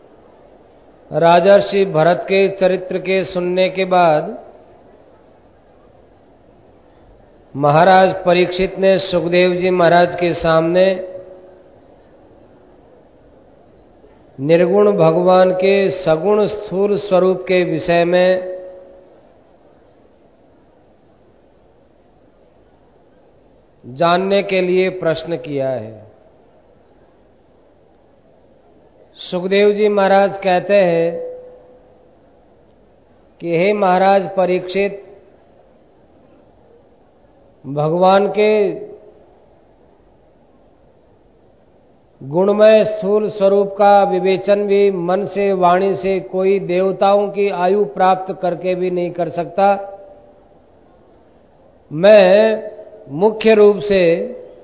Speaker 1: राजर्षि भरत के चरित्र के सुनने के बाद महाराज परीक्षित ने सुखदेव जी महाराज के सामने निर्गुण भगवान के सगुण स्थूल स्वरूप के विषय में जानने के लिए प्रश्न किया है। सुखदेव जी महाराज कहते हैं कि हे महाराज परीक्षित, भगवान के गुणमय स्थूल स्वरूप का विवेचन भी मन से वाणी से कोई देवताओं की आयु प्राप्त करके भी नहीं कर सकता। मैं मुख्य रूप से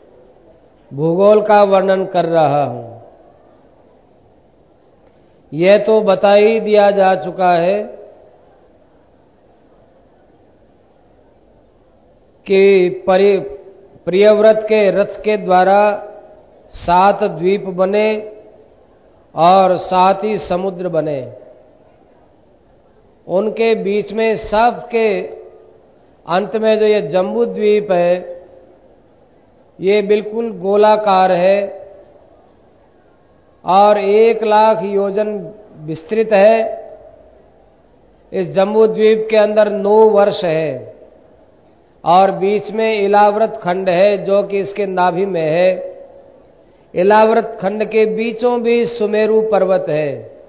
Speaker 1: भूगोल का वर्णन कर रहा हूं। यह तो बता ही दिया जा चुका है कि परि प्रियव्रत के रथ के द्वारा सात द्वीप बने और सात ही समुद्र बने। उनके बीच में सबके अंत में जो ये जम्बू द्वीप है, ये बिल्कुल गोलाकार है और एक लाख योजन विस्तृत है। इस जम्बू द्वीप के अंदर नौ वर्ष है और बीच में इलाव्रत खंड है जो कि इसके नाभि में है। इलाव्रत खंड के बीचों बीच सुमेरु पर्वत है।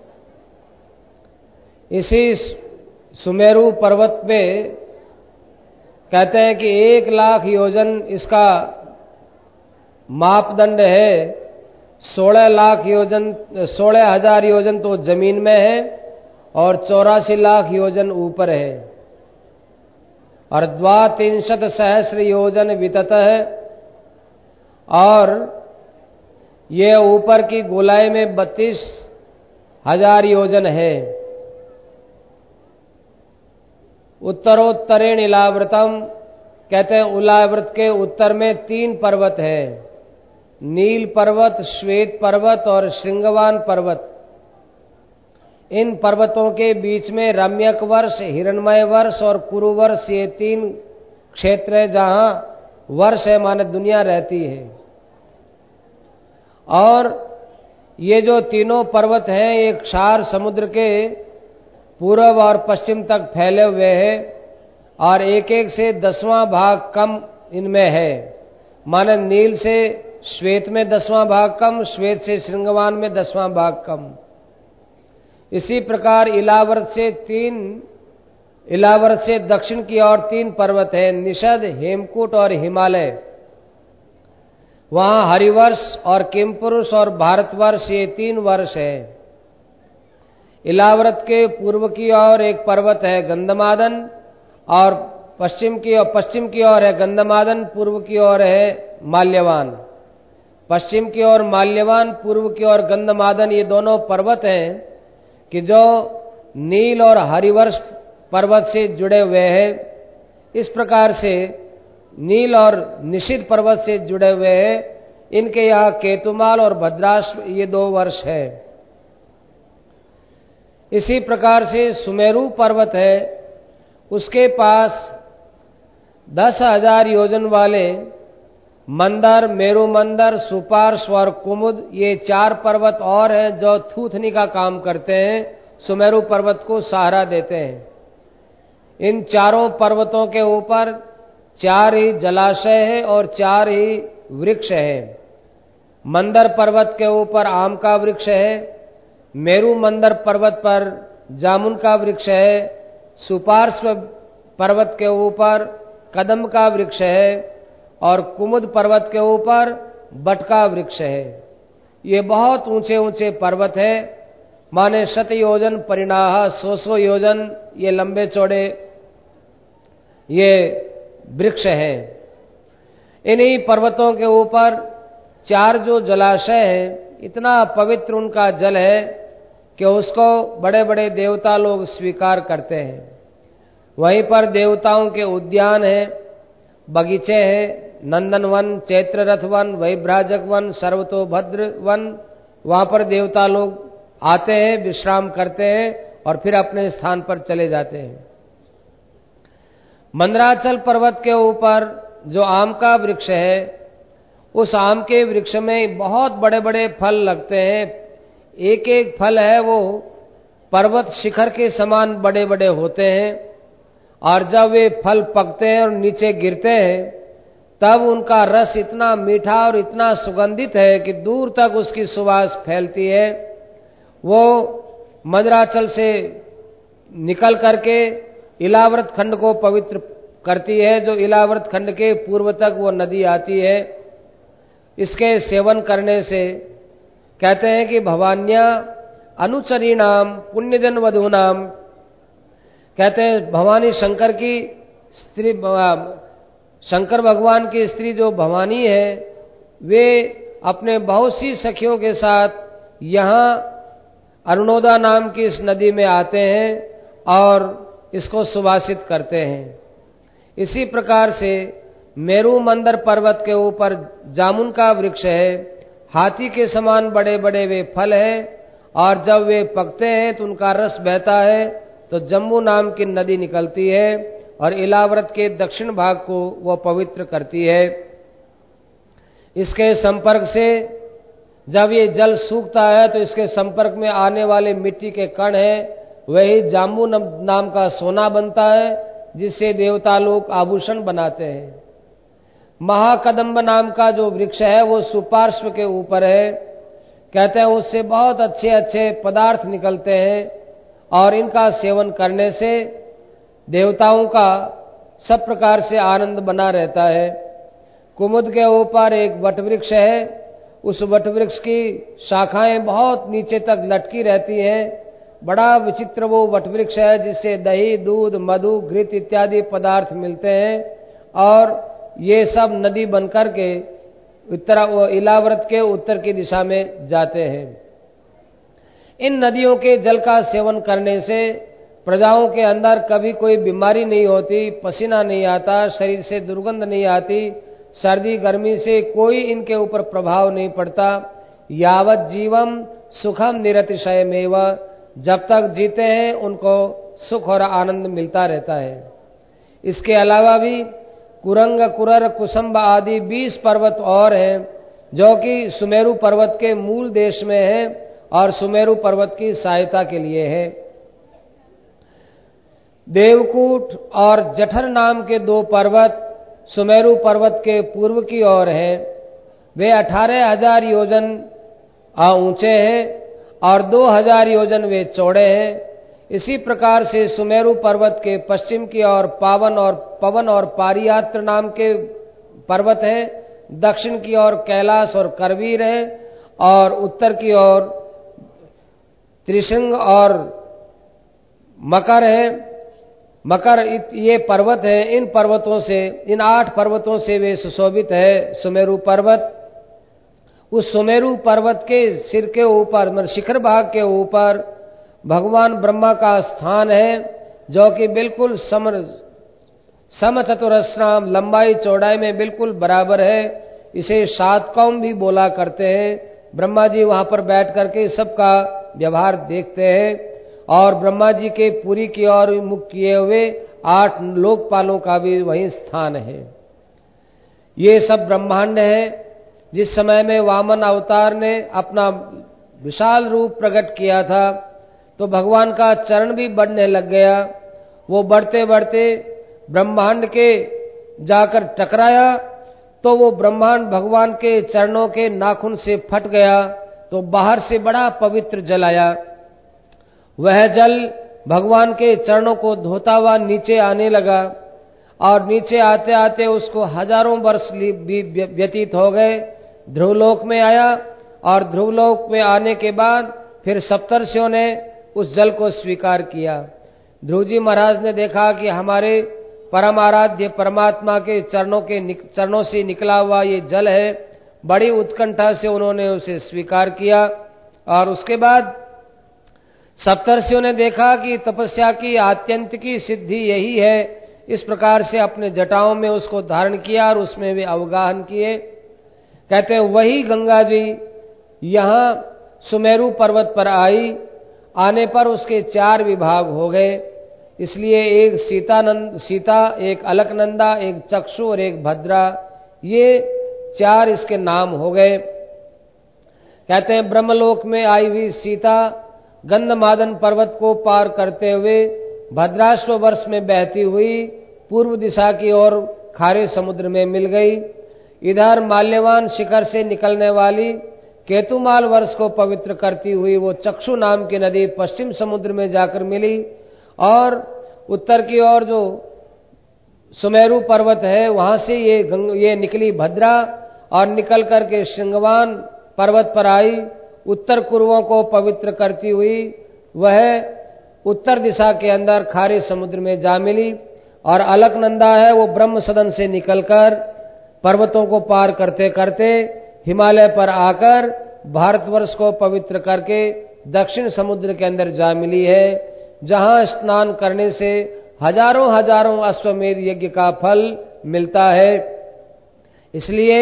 Speaker 1: इसी सुमेरु पर्वत पे कहते हैं कि एक लाख योजन इसका मापदंड है। सोलह लाख योजन सोलह हजार योजन तो जमीन में है और चौरासी लाख योजन ऊपर है और द्वात्रिंशत सहस्र योजन वितत है। और ये ऊपर की गोलाई में बत्तीस हजार योजन है। उत्तरोत्तरेण इलाव्रतम, कहते हैं इलाव्रत के उत्तर में तीन पर्वत है, नील पर्वत, श्वेत पर्वत और श्रृंगवान पर्वत। इन पर्वतों के बीच में रम्यक वर्ष, हिरणमय वर्ष और कुरु वर्ष, ये तीन क्षेत्र है जहां वर्ष है माने दुनिया रहती है। और ये जो तीनों पर्वत हैं ये क्षार समुद्र के पूर्व और पश्चिम तक फैले हुए हैं और एक एक से दसवां भाग कम इनमें है। माने नील से श्वेत में दसवां भाग कम, श्वेत से श्रृंगवान में दसवां भाग कम। इसी प्रकार इलाव्रत से तीन इलाव्रत से दक्षिण की ओर तीन पर्वत है, निषद, हेमकूट और हिमालय। वहां हरिवर्ष और किमपुरुष और भारतवर्ष, ये तीन वर्ष है। इलाव्रत के पूर्व की ओर एक पर्वत है गंधमादन और पश्चिम की ओर पश्चिम की ओर है गंधमादन, पूर्व की ओर है माल्यवान। पश्चिम की ओर माल्यवान, पूर्व की ओर गंधमादन, ये दोनों पर्वत हैं कि जो नील और हरिवर्ष पर्वत से जुड़े हुए हैं। इस प्रकार से नील और निषिद्ध पर्वत से जुड़े हुए हैं। इनके यहाँ केतुमाल और भद्राश्व ये दो वर्ष है। इसी प्रकार से सुमेरु पर्वत है, उसके पास दस हजार योजन वाले मंदर, मेरु मंदर, सुपार्श्व और कुमुद, ये चार पर्वत और हैं जो थूथनी का काम करते हैं, सुमेरु पर्वत को सहारा देते हैं। इन चारों पर्वतों के ऊपर चार ही जलाशय है और चार ही वृक्ष है। मंदर पर्वत के ऊपर आम का वृक्ष है, मेरु मंदर पर्वत पर जामुन का वृक्ष है, सुपार्श्व पर्वत के ऊपर कदम का वृक्ष है और कुमुद पर्वत के ऊपर बट का वृक्ष है। ये बहुत ऊंचे ऊंचे पर्वत है, माने शत योजन परिणाह, सौ सौ योजन ये लंबे चौड़े ये वृक्ष हैं। इन्हीं पर्वतों के ऊपर चार जो जलाशय हैं, इतना पवित्र उनका जल है कि उसको बड़े बड़े देवता लोग स्वीकार करते हैं। वहीं पर देवताओं के उद्यान हैं, बगीचे हैं, नंदन वन, चैत्र रथ वन, वैभ्राजक वन, सर्वतोभद्र वन। वहां पर देवता लोग आते हैं, विश्राम करते हैं और फिर अपने स्थान पर चले जाते हैं। मंदराचल पर्वत के ऊपर जो आम का वृक्ष है, उस आम के वृक्ष में बहुत बड़े बड़े फल लगते हैं। एक एक फल है वो पर्वत शिखर के समान बड़े बड़े होते हैं और जब वे फल पकते हैं और नीचे गिरते हैं तब उनका रस इतना मीठा और इतना सुगंधित है कि दूर तक उसकी सुवास फैलती है। वो मंदराचल से निकल करके इलाव्रत खंड को पवित्र करती है, जो इलाव्रत खंड के पूर्व तक वो नदी आती है। इसके सेवन करने से कहते हैं कि भवान्या अनुचरीणाम पुण्यजन वधूनाम, कहते हैं भवानी शंकर की स्त्री, शंकर भगवान की स्त्री जो भवानी है, वे अपने बहुत सी सखियों के साथ यहाँ अरुणोदा नाम की इस नदी में आते हैं और इसको सुवासित करते हैं। इसी प्रकार से मेरू मंदर पर्वत के ऊपर जामुन का वृक्ष है, हाथी के समान बड़े बड़े वे फल हैं, और जब वे पकते हैं तो उनका रस बहता है तो जम्बू नाम की नदी निकलती है और इलाव्रत के दक्षिण भाग को वह पवित्र करती है। इसके संपर्क से जब ये जल सूखता है तो इसके संपर्क में आने वाले मिट्टी के कण हैं, वही जाम्बू नाम का सोना बनता है, जिससे देवता लोग आभूषण बनाते हैं। महाकदम्ब नाम का जो वृक्ष है वो सुपार्श्व के ऊपर है। कहते हैं उससे बहुत अच्छे अच्छे पदार्थ निकलते हैं और इनका सेवन करने से देवताओं का सब प्रकार से आनंद बना रहता है। कुमुद के ऊपर एक वटवृक्ष है, उस वटवृक्ष की शाखाएं बहुत नीचे तक लटकी रहती हैं। बड़ा विचित्र वो वटवृक्ष है जिससे दही, दूध, मधु, घृत इत्यादि पदार्थ मिलते हैं, और ये सब नदी बनकर के उत्तर इलाव्रत के उत्तर की दिशा में जाते हैं। इन नदियों के जल का सेवन करने से प्रजाओं के अंदर कभी कोई बीमारी नहीं होती, पसीना नहीं आता, शरीर से दुर्गंध नहीं आती, सर्दी गर्मी से कोई इनके ऊपर प्रभाव नहीं पड़ता। यावत जीवम सुखम निरतिशयमेव, जब तक जीते हैं उनको सुख और आनंद मिलता रहता है। इसके अलावा भी कुरंग, कुरर, कुसुम्ब आदि बीस पर्वत और हैं जो कि सुमेरु पर्वत के मूल देश में हैं और सुमेरु पर्वत की सहायता के लिए है। देवकूट और जठर नाम के दो पर्वत सुमेरु पर्वत के पूर्व की ओर हैं। वे अठारह हजार योजन ऊंचे हैं और दो हजार योजन वे चौड़े हैं। इसी प्रकार से सुमेरु पर्वत के पश्चिम की ओर पावन और पवन और पारियात्र नाम के पर्वत हैं, दक्षिण की ओर कैलाश और करवीर हैं, और उत्तर की ओर त्रिशृंग और मकर है। मकर ये पर्वत है। इन पर्वतों से, इन आठ पर्वतों से वे सुशोभित है सुमेरु पर्वत। उस सुमेरु पर्वत के सिर के ऊपर, मतलब शिखर भाग के ऊपर भगवान ब्रह्मा का स्थान है, जो कि बिल्कुल सम समचतुरस्राम, लंबाई चौड़ाई में बिल्कुल बराबर है। इसे सातकौम भी बोला करते हैं। ब्रह्मा जी वहां पर बैठ करके सबका व्यवहार देखते हैं, और ब्रह्मा जी के पुरी की ओर मुख किए हुए आठ लोकपालों का भी वही स्थान है। ये सब ब्रह्मांड है। जिस समय में वामन अवतार ने अपना विशाल रूप प्रकट किया था तो भगवान का चरण भी बढ़ने लग गया। वो बढ़ते बढ़ते ब्रह्मांड के जाकर टकराया तो वो ब्रह्मांड भगवान के चरणों के नाखून से फट गया, तो बाहर से बड़ा पवित्र जल आया। वह जल भगवान के चरणों को धोता हुआ नीचे आने लगा, और नीचे आते आते उसको हजारों वर्ष भी व्यतीत हो गए। ध्रुवलोक में आया, और ध्रुवलोक में आने के बाद फिर सप्तर्षियों ने उस जल को स्वीकार किया। ध्रुव जी महाराज ने देखा कि हमारे परम आराध्य परमात्मा के चरणों के चरणों से निकला हुआ ये जल है। बड़ी उत्कंठा से उन्होंने उसे स्वीकार किया, और उसके बाद सप्तर्षियों ने देखा कि तपस्या की आत्यंत की सिद्धि यही है। इस प्रकार से अपने जटाओं में उसको धारण किया और उसमें वे अवगाहन किए। कहते हैं वही गंगा जी यहाँ सुमेरु पर्वत पर आई। आने पर उसके चार विभाग हो गए। इसलिए एक सीतानंद सीता, एक अलकनंदा, एक चक्षु और एक भद्रा, ये चार इसके नाम हो गए। कहते हैं ब्रह्मलोक में आई हुई सीता गंधमादन पर्वत को पार करते हुए भद्राश्व वर्ष में बहती हुई पूर्व दिशा की ओर खारे समुद्र में मिल गई। इधर माल्यवान शिखर से निकलने वाली केतुमाल वर्ष को पवित्र करती हुई वो चक्षु नाम की नदी पश्चिम समुद्र में जाकर मिली, और उत्तर की ओर जो सुमेरु पर्वत है वहां से ये गंग, ये निकली भद्रा, और निकल करके श्रृंगवान पर्वत पर आई। उत्तर कुर्वों को पवित्र करती हुई वह उत्तर दिशा के अंदर खारे समुद्र में जा मिली। और अलकनंदा है वो ब्रह्म सदन से निकलकर पर्वतों को पार करते करते हिमालय पर आकर भारतवर्ष को पवित्र करके दक्षिण समुद्र के अंदर जा मिली है, जहां स्नान करने से हजारों हजारों अश्वमेध यज्ञ का फल मिलता है। इसलिए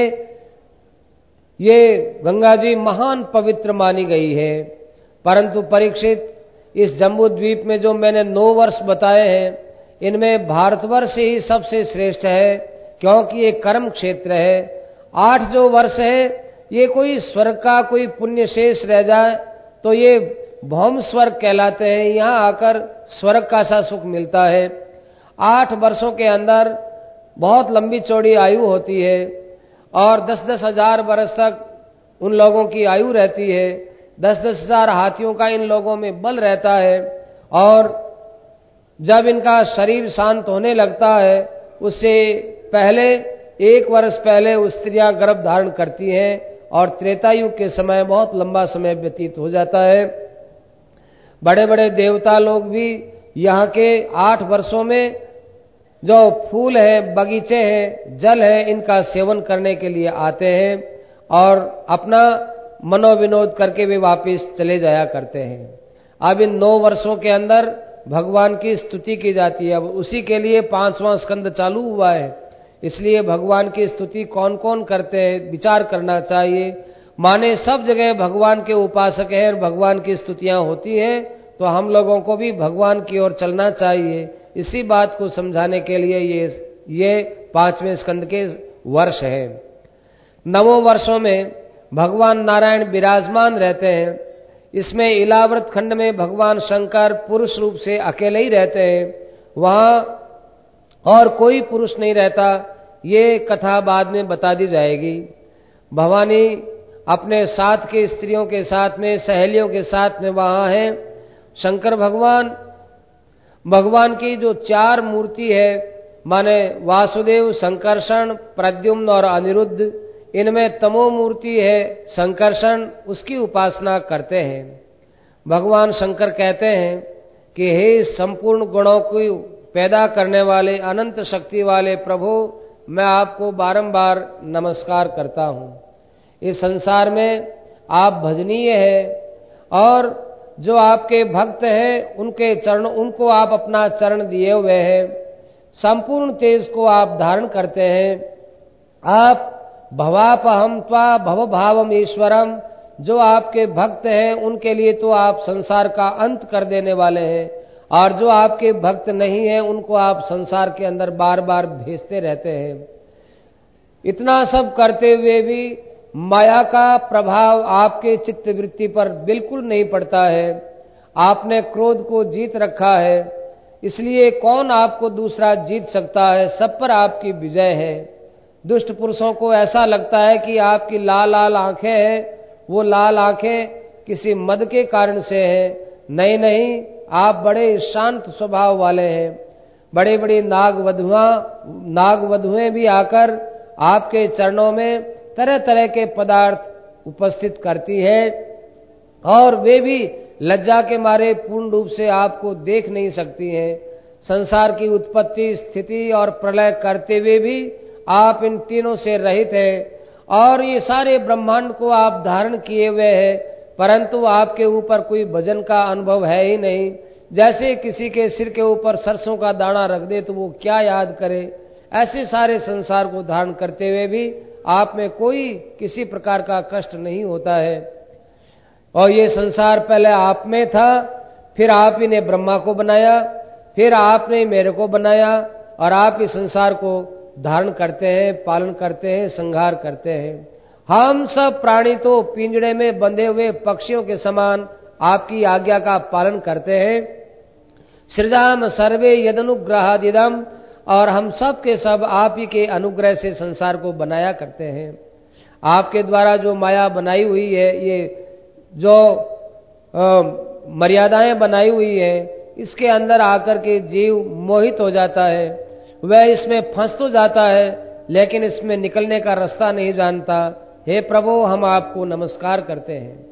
Speaker 1: ये गंगा जी महान पवित्र मानी गई है। परंतु परीक्षित, इस जम्बू द्वीप में जो मैंने नौ वर्ष बताए हैं, इनमें भारतवर्ष ही सबसे श्रेष्ठ है, क्योंकि ये कर्म क्षेत्र है। आठ जो वर्ष है, ये कोई स्वर्ग का कोई पुण्य शेष रह जाए तो ये भौम स्वर्ग कहलाते हैं, यहाँ आकर स्वर्ग का सा सुख मिलता है। आठ वर्षों के अंदर बहुत लंबी चौड़ी आयु होती है और दस दस हजार वर्ष तक उन लोगों की आयु रहती है। दस दस हजार हाथियों का इन लोगों में बल रहता है और जब इनका शरीर शांत होने लगता है, उससे पहले एक वर्ष पहले स्त्रियां गर्भ धारण करती हैं और त्रेता युग के समय बहुत लंबा समय व्यतीत हो जाता है। बड़े बड़े देवता लोग भी यहाँ के आठ वर्षों में जो फूल है, बगीचे हैं, जल है, इनका सेवन करने के लिए आते हैं और अपना मनोविनोद करके वे वापस चले जाया करते हैं। अब इन नौ वर्षों के अंदर भगवान की स्तुति की जाती है। अब उसी के लिए पांचवां स्कंद चालू हुआ है, इसलिए भगवान की स्तुति कौन कौन करते हैं विचार करना चाहिए। माने सब जगह भगवान के उपासक हैं और भगवान की स्तुतियां होती हैं, तो हम लोगों को भी भगवान की ओर चलना चाहिए। इसी बात को समझाने के लिए ये ये पांचवें स्कंद के वर्ष है। नवों वर्षों में भगवान नारायण विराजमान रहते हैं। इसमें इलाव्रत खंड में भगवान शंकर पुरुष रूप से अकेले ही रहते हैं, वहां और कोई पुरुष नहीं रहता। ये कथा बाद में बता दी जाएगी। भवानी अपने साथ के स्त्रियों के साथ में, सहेलियों के साथ में वहां हैं। शंकर भगवान भगवान की जो चार मूर्ति है, माने वासुदेव, संकर्षण, प्रद्युम्न और अनिरुद्ध, इनमें तमो मूर्ति है संकर्षण, उसकी उपासना करते हैं। भगवान शंकर कहते हैं कि हे संपूर्ण गुणों को पैदा करने वाले अनंत शक्ति वाले प्रभु, मैं आपको बारंबार नमस्कार करता हूँ। इस संसार में आप भजनीय है और जो आपके भक्त हैं उनके चरण उनको आप अपना चरण दिए हुए हैं। संपूर्ण तेज को आप धारण करते हैं। आप भवापहम त्वा भव भावम ईश्वरम, जो आपके भक्त हैं उनके लिए तो आप संसार का अंत कर देने वाले हैं, और जो आपके भक्त नहीं हैं उनको आप संसार के अंदर बार बार भेजते रहते हैं। इतना सब करते हुए भी माया का प्रभाव आपके चित्त वृत्ति पर बिल्कुल नहीं पड़ता है। आपने क्रोध को जीत रखा है, इसलिए कौन आपको दूसरा जीत सकता है। सब पर आपकी विजय है। दुष्ट पुरुषों को ऐसा लगता है कि आपकी लाल लाल आंखें हैं, वो लाल आंखें किसी मद के कारण से है। नहीं नहीं, आप बड़े शांत स्वभाव वाले हैं। बड़े बड़े नाग वधुआ नाग वधुएं भी आकर आपके चरणों में तरह तरह के पदार्थ उपस्थित करती है और वे भी लज्जा के मारे पूर्ण रूप से आपको देख नहीं सकती हैं। संसार की उत्पत्ति, स्थिति और प्रलय करते हुए भी आप इन तीनों से रहित हैं और ये सारे ब्रह्मांड को आप धारण किए हुए हैं, परंतु आपके ऊपर कोई भजन का अनुभव है ही नहीं। जैसे किसी के सिर के ऊपर सरसों का दाना रख दे तो वो क्या याद करे, ऐसे सारे संसार को धारण करते हुए भी आप में कोई किसी प्रकार का कष्ट नहीं होता है। और ये संसार पहले आप में था, फिर आप ही ने ब्रह्मा को बनाया, फिर आपने मेरे को बनाया और आप इस संसार को धारण करते हैं, पालन करते हैं, संहार करते हैं। हम सब प्राणी तो पिंजड़े में बंधे हुए पक्षियों के समान आपकी आज्ञा का पालन करते हैं। सृजाम सर्वे यदनुग्रहादिदम, और हम सब के सब आप ही के अनुग्रह से संसार को बनाया करते हैं। आपके द्वारा जो माया बनाई हुई है, ये जो मर्यादाएं बनाई हुई है, इसके अंदर आकर के जीव मोहित हो जाता है। वह इसमें फंस तो जाता है लेकिन इसमें निकलने का रास्ता नहीं जानता। हे प्रभु, हम आपको नमस्कार करते हैं।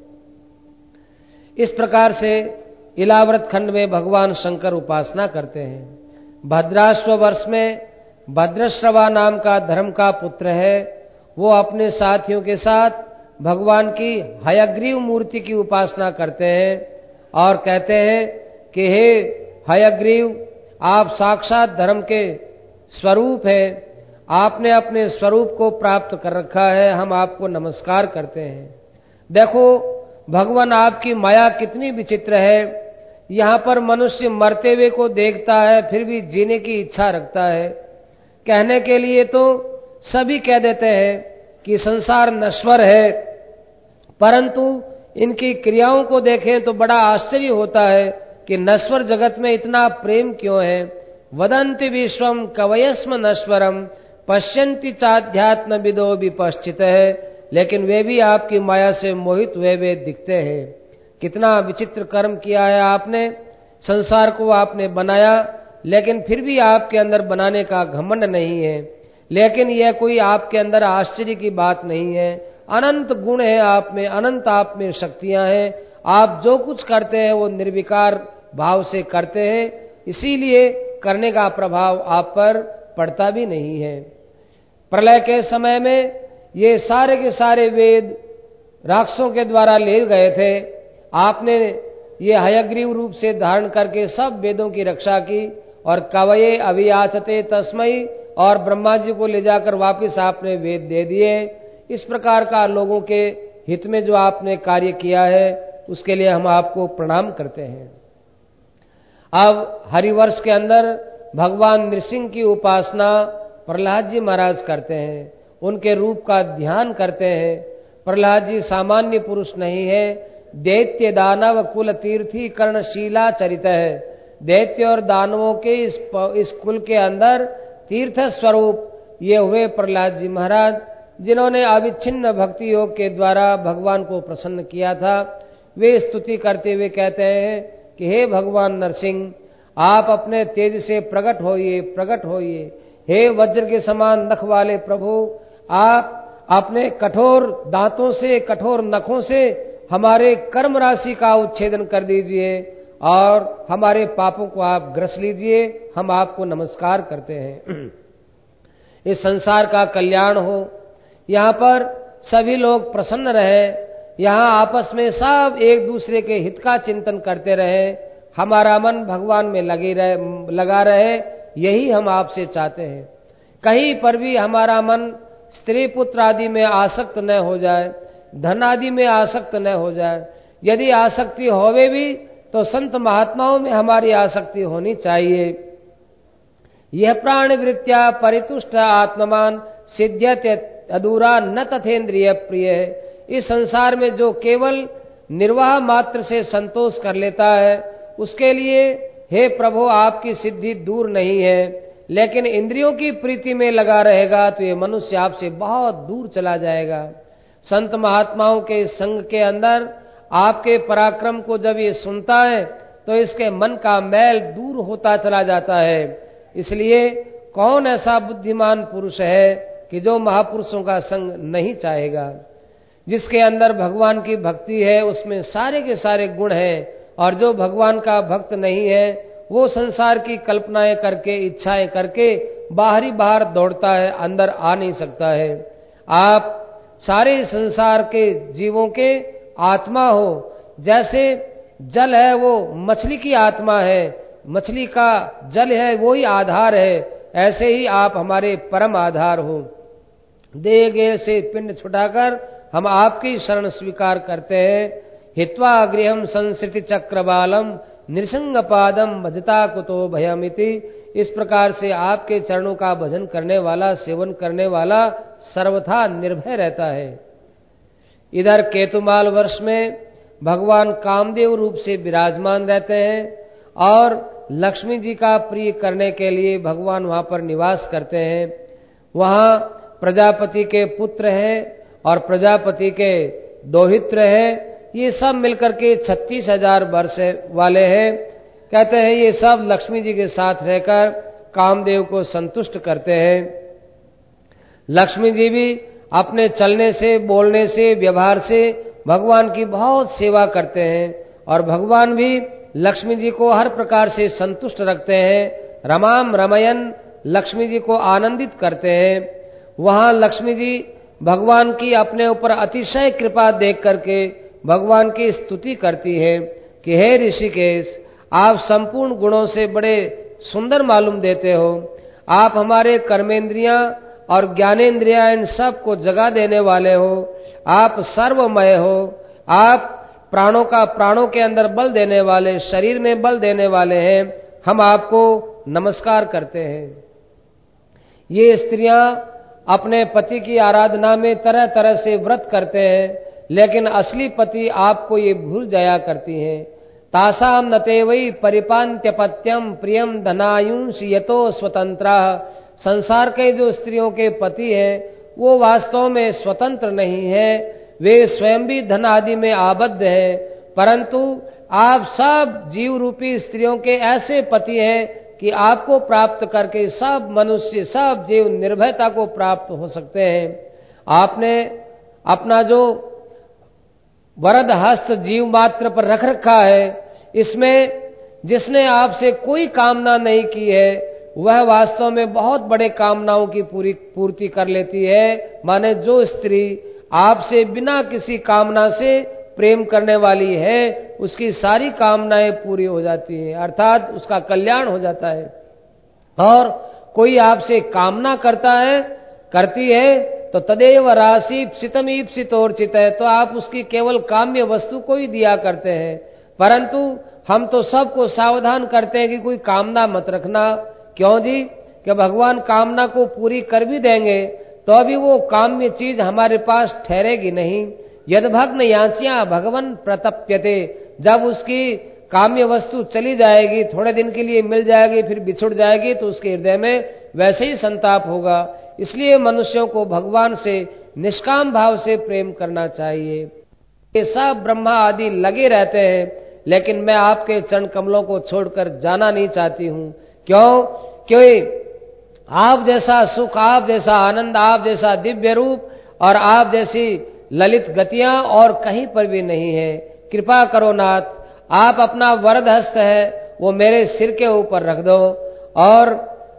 Speaker 1: इस प्रकार से इलाव्रत खंड में भगवान शंकर उपासना करते हैं। भद्राश्व वर्ष में भद्रश्रवा नाम का धर्म का पुत्र है, वो अपने साथियों के साथ भगवान की हयग्रीव मूर्ति की उपासना करते हैं और कहते हैं कि हे हयग्रीव, आप साक्षात धर्म के स्वरूप हैं, आपने अपने स्वरूप को प्राप्त कर रखा है, हम आपको नमस्कार करते हैं। देखो भगवान आपकी माया कितनी विचित्र है। यहाँ पर मनुष्य मरते हुए को देखता है फिर भी जीने की इच्छा रखता है। कहने के लिए तो सभी कह देते हैं कि संसार नश्वर है, परंतु इनकी क्रियाओं को देखें तो बड़ा आश्चर्य होता है कि नश्वर जगत में इतना प्रेम क्यों है। वदन्ति विश्वम कवयस्म नश्वरम पश्यन्ति चाध्यात्म विदो विपश्चित है, लेकिन वे भी आपकी माया से मोहित हुए वे दिखते हैं। कितना विचित्र कर्म किया है आपने, संसार को आपने बनाया, लेकिन फिर भी आपके अंदर बनाने का घमंड नहीं है। लेकिन यह कोई आपके अंदर आश्चर्य की बात नहीं है। अनंत गुण है आप में, अनंत आप में शक्तियां हैं। आप जो कुछ करते हैं वो निर्विकार भाव से करते हैं, इसीलिए करने का प्रभाव आप पर पड़ता भी नहीं है। प्रलय के समय में ये सारे के सारे वेद राक्षसों के द्वारा ले गए थे। आपने ये हयग्रीव रूप से धारण करके सब वेदों की रक्षा की और कवये अभियाचते तस्मयी, और ब्रह्मा जी को ले जाकर वापस आपने वेद दे दिए। इस प्रकार का लोगों के हित में जो आपने कार्य किया है उसके लिए हम आपको प्रणाम करते हैं। अब हरिवर्ष के अंदर भगवान नृसिंह की उपासना प्रहलाद जी महाराज करते हैं, उनके रूप का ध्यान करते हैं। प्रहलाद जी सामान्य पुरुष नहीं है, दैत्य दानव कुल तीर्थी कर्णशीला चरित है। दैत्य और दानवों के इस, इस कुल के अंदर तीर्थ स्वरूप ये हुए प्रहलाद जी महाराज, जिन्होंने अविच्छिन्न भक्ति योग के द्वारा भगवान को प्रसन्न किया था। वे स्तुति करते हुए कहते हैं कि हे भगवान नरसिंह, आप अपने तेज से प्रकट होइए, प्रकट होइए। हे वज्र के समान नख वाले प्रभु, आप अपने कठोर दांतों से, कठोर नखों से हमारे कर्म राशि का उच्छेदन कर दीजिए और हमारे पापों को आप ग्रस लीजिए। हम आपको नमस्कार करते हैं। इस संसार का कल्याण हो, यहाँ पर सभी लोग प्रसन्न रहे, यहाँ आपस में सब एक दूसरे के हित का चिंतन करते रहे, हमारा मन भगवान में लगे रहे, लगा रहे, यही हम आपसे चाहते हैं। कहीं पर भी हमारा मन स्त्री पुत्र आदि में आसक्त न हो जाए, धन आदि में आसक्त न हो जाए। यदि आसक्ति होवे भी तो संत महात्माओं में हमारी आसक्ति होनी चाहिए। यह प्राण वृत्त्या परितुष्ट आत्ममान सिद्ध्यते अधूरा न तथेन्द्रिय प्रिय है। इस संसार में जो केवल निर्वाह मात्र से संतोष कर लेता है उसके लिए हे प्रभु आपकी सिद्धि दूर नहीं है, लेकिन इंद्रियों की प्रीति में लगा रहेगा तो ये मनुष्य आपसे बहुत दूर चला जाएगा। संत महात्माओं के संग के अंदर आपके पराक्रम को जब ये सुनता है तो इसके मन का मैल दूर होता चला जाता है। इसलिए कौन ऐसा बुद्धिमान पुरुष है कि जो महापुरुषों का संग नहीं चाहेगा। जिसके अंदर भगवान की भक्ति है उसमें सारे के सारे गुण हैं, और जो भगवान का भक्त नहीं है वो संसार की कल्पनाएं करके, इच्छाएं करके बाहरी बाहर दौड़ता है, अंदर आ नहीं सकता है। आप सारे संसार के जीवों के आत्मा हो। जैसे जल है वो मछली की आत्मा है, मछली का जल है वो ही आधार है, ऐसे ही आप हमारे परम आधार हो। देह गेह से पिंड छुटाकर हम आपकी शरण स्वीकार करते हैं। हित्वा गृहम संस्कृति चक्रबालम नृसिंह पादम भजता कुतो भयमिति। इस प्रकार से आपके चरणों का भजन करने वाला, सेवन करने वाला सर्वथा निर्भय रहता है। इधर केतुमाल वर्ष में भगवान कामदेव रूप से विराजमान रहते हैं और लक्ष्मी जी का प्रिय करने के लिए भगवान वहां पर निवास करते हैं। वहां प्रजापति के पुत्र हैं और प्रजापति के दोहित्र हैं। ये सब मिलकर के छत्तीस हजार वर्ष वाले हैं। कहते हैं ये सब लक्ष्मी जी के साथ रहकर कामदेव को संतुष्ट करते हैं। लक्ष्मी जी भी अपने चलने से, बोलने से, व्यवहार से भगवान की बहुत सेवा करते हैं और भगवान भी लक्ष्मी जी को हर प्रकार से संतुष्ट रखते हैं। रमाम रमयन लक्ष्मी जी को आनंदित करते हैं। वहां लक्ष्मी जी भगवान की अपने ऊपर अतिशय कृपा देख करके भगवान की स्तुति करती है कि हे ऋषिकेश, आप संपूर्ण गुणों से बड़े सुंदर मालूम देते हो। आप हमारे कर्मेंद्रियां और ज्ञानेंद्रियां इन सब को जगा देने वाले हो। आप सर्वमय हो। आप प्राणों का प्राणों के अंदर बल देने वाले, शरीर में बल देने वाले हैं। हम आपको नमस्कार करते हैं। ये स्त्रियां अपने पति की आराधना में तरह तरह से व्रत करते हैं, लेकिन असली पति आपको ये भूल जाया करती हैं। तासाम नते वै परिपान्त्यपत्यम प्रियम धनायुंस यतो स्वतंत्रा। संसार के जो स्त्रियों के पति हैं वो वास्तव में स्वतंत्र नहीं है, वे स्वयं भी धन आदि में आबद्ध हैं, परंतु आप सब जीव रूपी स्त्रियों के ऐसे पति हैं कि आपको प्राप्त करके सब मनुष्य, सब जीव निर्भयता को प्राप्त हो सकते हैं। आपने अपना जो वरद हस्त जीव मात्र पर रख रखा है, इसमें जिसने आपसे कोई कामना नहीं की है वह वास्तव में बहुत बड़े कामनाओं की पूरी पूर्ति कर लेती है। माने जो स्त्री आपसे बिना किसी कामना से प्रेम करने वाली है उसकी सारी कामनाएं पूरी हो जाती हैं, अर्थात उसका कल्याण हो जाता है। और कोई आपसे कामना करता है, करती है, तो तदेव राशि ईप्सितोर्चित है, तो आप उसकी केवल काम्य वस्तु को ही दिया करते हैं। परंतु हम तो सबको सावधान करते हैं कि कोई कामना मत रखना। क्यों जी? कि भगवान कामना को पूरी कर भी देंगे तो अभी वो काम्य चीज हमारे पास ठहरेगी नहीं। यदभग्न याचियां भगवन प्रतप्यते, जब उसकी काम्य वस्तु चली जाएगी, थोड़े दिन के लिए मिल जाएगी, फिर बिछुड़ जाएगी, तो उसके हृदय में वैसे ही संताप होगा। इसलिए मनुष्यों को भगवान से निष्काम भाव से प्रेम करना चाहिए। ये सब ब्रह्मा आदि लगे रहते हैं, लेकिन मैं आपके चरण कमलों को छोड़कर जाना नहीं चाहती हूं। क्यों? क्योंकि आप जैसा सुख, आप जैसा आनंद, आप जैसा दिव्य रूप और आप जैसी ललित गतियां और कहीं पर भी नहीं है। कृपा करो नाथ, आप अपना वरद हस्त है वो मेरे सिर के ऊपर रख दो, और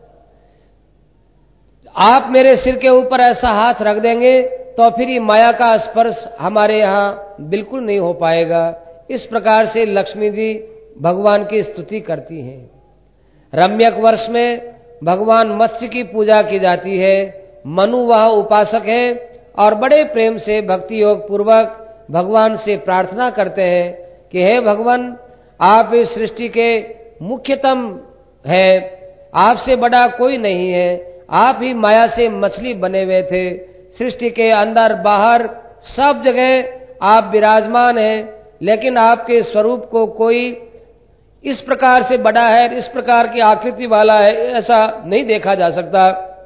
Speaker 1: आप मेरे सिर के ऊपर ऐसा हाथ रख देंगे तो फिर ये माया का स्पर्श हमारे यहाँ बिल्कुल नहीं हो पाएगा। इस प्रकार से लक्ष्मी जी भगवान की स्तुति करती हैं। रम्यक वर्ष में भगवान मत्स्य की पूजा की जाती है। मनु वह उपासक है और बड़े प्रेम से भक्ति योग पूर्वक भगवान से प्रार्थना करते हैं कि हे भगवान, आप इस सृष्टि के मुख्यतम हैं, आपसे बड़ा कोई नहीं है। आप ही माया से मछली बने हुए थे। सृष्टि के अंदर बाहर सब जगह आप विराजमान हैं, लेकिन आपके स्वरूप को कोई इस प्रकार से बड़ा है, इस प्रकार की आकृति वाला है, ऐसा नहीं देखा जा सकता।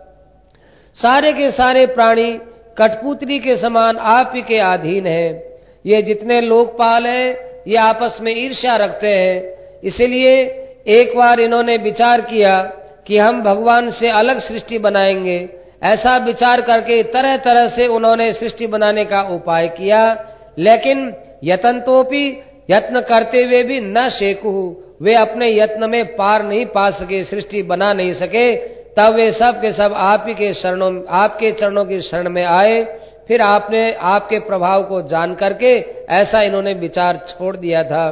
Speaker 1: सारे के सारे प्राणी कठपुतली के समान आप ही के अधीन हैं। ये जितने लोकपाल हैं ये आपस में ईर्ष्या रखते हैं। इसलिए एक बार इन्होंने विचार किया कि हम भगवान से अलग सृष्टि बनाएंगे। ऐसा विचार करके तरह तरह से उन्होंने सृष्टि बनाने का उपाय किया, लेकिन यतंतोपि, यत्न करते हुए भी न शेकु, वे अपने यत्न में पार नहीं पा सके, सृष्टि बना नहीं सके। तब वे सब के सब आप ही के शरणों, आपके चरणों की शरण में आए। फिर आपने आपके प्रभाव को जान करके ऐसा इन्होंने विचार छोड़ दिया था।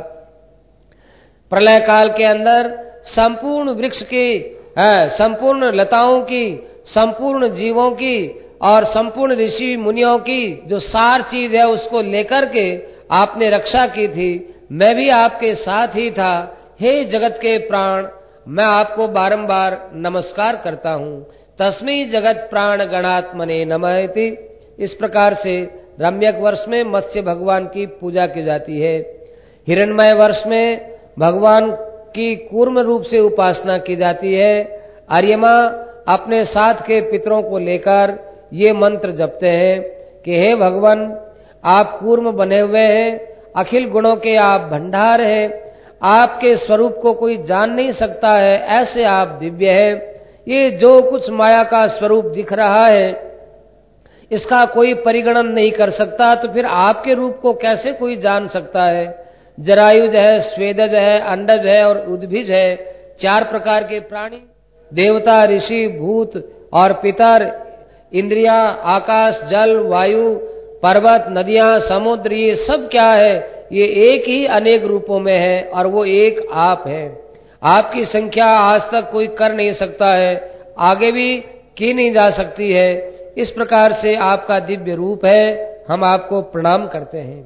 Speaker 1: प्रलय काल के अंदर संपूर्ण वृक्ष की, संपूर्ण लताओं की, संपूर्ण जीवों की और संपूर्ण ऋषि मुनियों की जो सार चीज है उसको लेकर के आपने रक्षा की थी। मैं भी आपके साथ ही था। हे जगत के प्राण, मैं आपको बारंबार नमस्कार करता हूँ। तस्मै जगत प्राण गणात्मने नमः इति। इस प्रकार से रम्यक वर्ष में मत्स्य भगवान की पूजा की जाती है। हिरण्मय वर्ष में भगवान की कूर्म रूप से उपासना की जाती है। आर्यमा अपने साथ के पितरों को लेकर ये मंत्र जपते हैं कि हे भगवान, आप कूर्म बने हुए हैं, अखिल गुणों के आप भंडार हैं, आपके स्वरूप को कोई जान नहीं सकता है, ऐसे आप दिव्य हैं। ये जो कुछ माया का स्वरूप दिख रहा है इसका कोई परिगणन नहीं कर सकता, तो फिर आपके रूप को कैसे कोई जान सकता है। जरायुज है, स्वेदज है, अंडज है और उद्भिज है, चार प्रकार के प्राणी, देवता, ऋषि, भूत और पितर, इंद्रिया, आकाश, जल, वायु, पर्वत, नदियां, समुद्र, ये सब क्या है? ये एक ही अनेक रूपों में है और वो एक आप है। आपकी संख्या आज तक कोई कर नहीं सकता है, आगे भी की नहीं जा सकती है। इस प्रकार से आपका दिव्य रूप है, हम आपको प्रणाम करते हैं।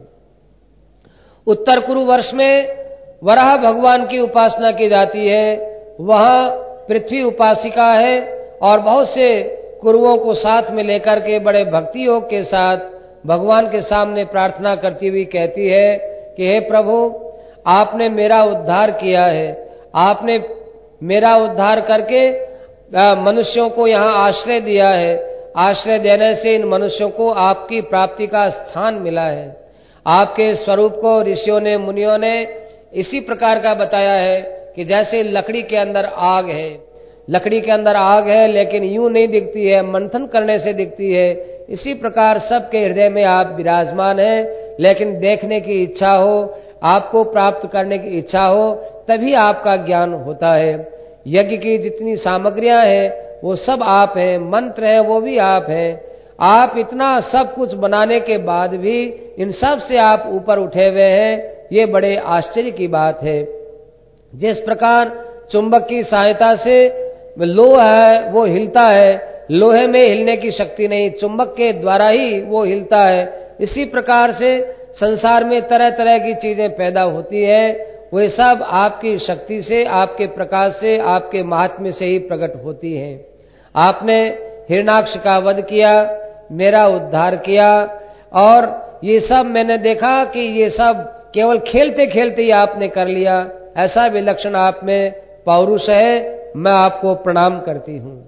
Speaker 1: उत्तर कुरु वर्ष में वराह भगवान की उपासना की जाती है। वहां पृथ्वी उपासिका है और बहुत से कुरुओं को साथ में लेकर के बड़े भक्ति योग के साथ भगवान के सामने प्रार्थना करती हुई कहती है कि हे प्रभु, आपने मेरा उद्धार किया है, आपने मेरा उद्धार करके मनुष्यों को यहाँ आश्रय दिया है, आश्रय देने से इन मनुष्यों को आपकी प्राप्ति का स्थान मिला है। आपके स्वरूप को ऋषियों ने, मुनियों ने इसी प्रकार का बताया है कि जैसे लकड़ी के अंदर आग है, लकड़ी के अंदर आग है लेकिन यूं नहीं दिखती है, मंथन करने से दिखती है। इसी प्रकार सबके हृदय में आप विराजमान हैं, लेकिन देखने की इच्छा हो, आपको प्राप्त करने की इच्छा हो, तभी आपका ज्ञान होता है। यज्ञ की जितनी सामग्रियां हैं वो सब आप हैं, मंत्र है वो भी आप हैं। आप इतना सब कुछ बनाने के बाद भी इन सब से आप ऊपर उठे हुए हैं, ये बड़े आश्चर्य की बात है। जिस प्रकार चुंबक की सहायता से लोहा है वो हिलता है, लोहे में हिलने की शक्ति नहीं, चुंबक के द्वारा ही वो हिलता है। इसी प्रकार से संसार में तरह तरह की चीजें पैदा होती है, वे सब आपकी शक्ति से, आपके प्रकाश से, आपके महात्म्य से ही प्रकट होती है। आपने हिरणाक्ष का वध किया, मेरा उद्धार किया, और ये सब मैंने देखा कि ये सब केवल खेलते खेलते ही आपने कर लिया। ऐसा विलक्षण आप में पौरुष है, मैं आपको प्रणाम करती हूँ।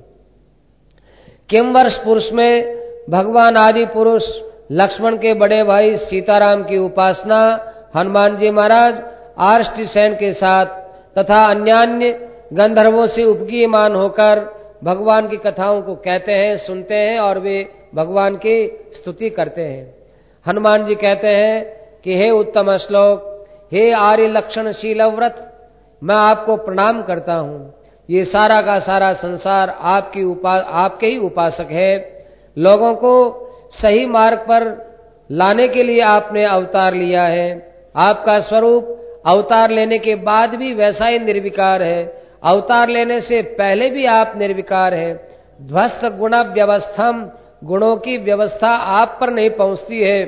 Speaker 1: किम वर्ष पुरुष में भगवान आदि पुरुष लक्ष्मण के बड़े भाई सीताराम की उपासना हनुमान जी महाराज आर्ष्टिसेन के साथ तथा अन्यान्य गंधर्वों से उपगीयमान होकर भगवान की कथाओं को कहते हैं, सुनते हैं और वे भगवान की स्तुति करते हैं। हनुमान जी कहते हैं कि हे उत्तम श्लोक, हे आर्य लक्षण शीलव्रत, मैं आपको प्रणाम करता हूँ। ये सारा का सारा संसार आपकी उपा आपके ही उपासक है। लोगों को सही मार्ग पर लाने के लिए आपने अवतार लिया है। आपका स्वरूप अवतार लेने के बाद भी वैसा ही निर्विकार है, अवतार लेने से पहले भी आप निर्विकार है। ध्वस्त गुण व्यवस्थम, गुणों की व्यवस्था आप पर नहीं पहुंचती है।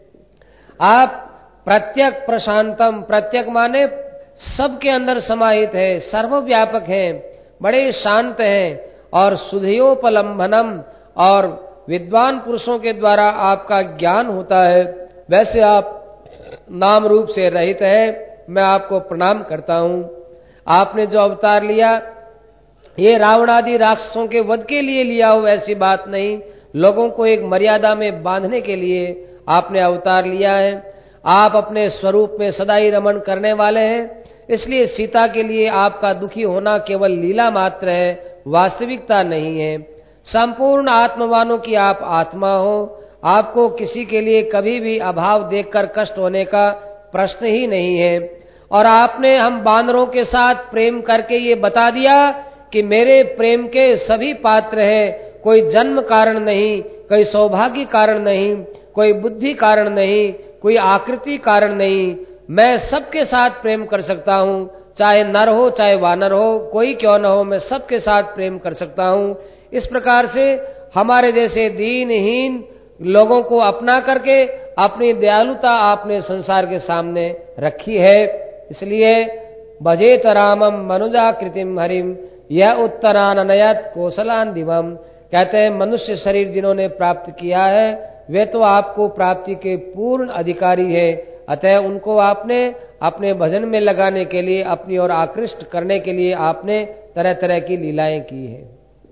Speaker 1: आप प्रत्यक प्रशांतम, प्रत्यक माने सबके अंदर समाहित है, सर्वव्यापक हैं, बड़े शांत हैं, और सुधयोपलंबनम, और विद्वान पुरुषों के द्वारा आपका ज्ञान होता है। वैसे आप नाम रूप से रहित है, मैं आपको प्रणाम करता हूँ। आपने जो अवतार लिया ये रावण आदि राक्षसों के वध के लिए लिया हो ऐसी बात नहीं, लोगों को एक मर्यादा में बांधने के लिए आपने अवतार लिया है। आप अपने स्वरूप में सदा ही रमण करने वाले हैं, इसलिए सीता के लिए आपका दुखी होना केवल लीला मात्र है, वास्तविकता नहीं है। संपूर्ण आत्मवानों की आप आत्मा हो, आपको किसी के लिए कभी भी अभाव देखकर कष्ट होने का प्रश्न ही नहीं है। और आपने हम बानरों के साथ प्रेम करके ये बता दिया कि मेरे प्रेम के सभी पात्र हैं, कोई जन्म कारण नहीं, कोई सौभाग्य कारण नहीं, कोई बुद्धि कारण नहीं, कोई आकृति कारण नहीं, मैं सबके साथ प्रेम कर सकता हूँ, चाहे नर हो चाहे वानर हो, कोई क्यों न हो, मैं सबके साथ प्रेम कर सकता हूँ। इस प्रकार से हमारे जैसे दीनहीन लोगों को अपना करके अपनी दयालुता आपने संसार के सामने रखी है। इसलिए भजेत रामम मनुजाकृतिम हरिम यह उत्तरानयत कौशलान दिवम, कहते हैं मनुष्य शरीर जिन्होंने प्राप्त किया है वे तो आपको प्राप्ति के पूर्ण अधिकारी है, अतः उनको आपने अपने भजन में लगाने के लिए, अपनी ओर आकृष्ट करने के लिए आपने तरह तरह की लीलाएं की है।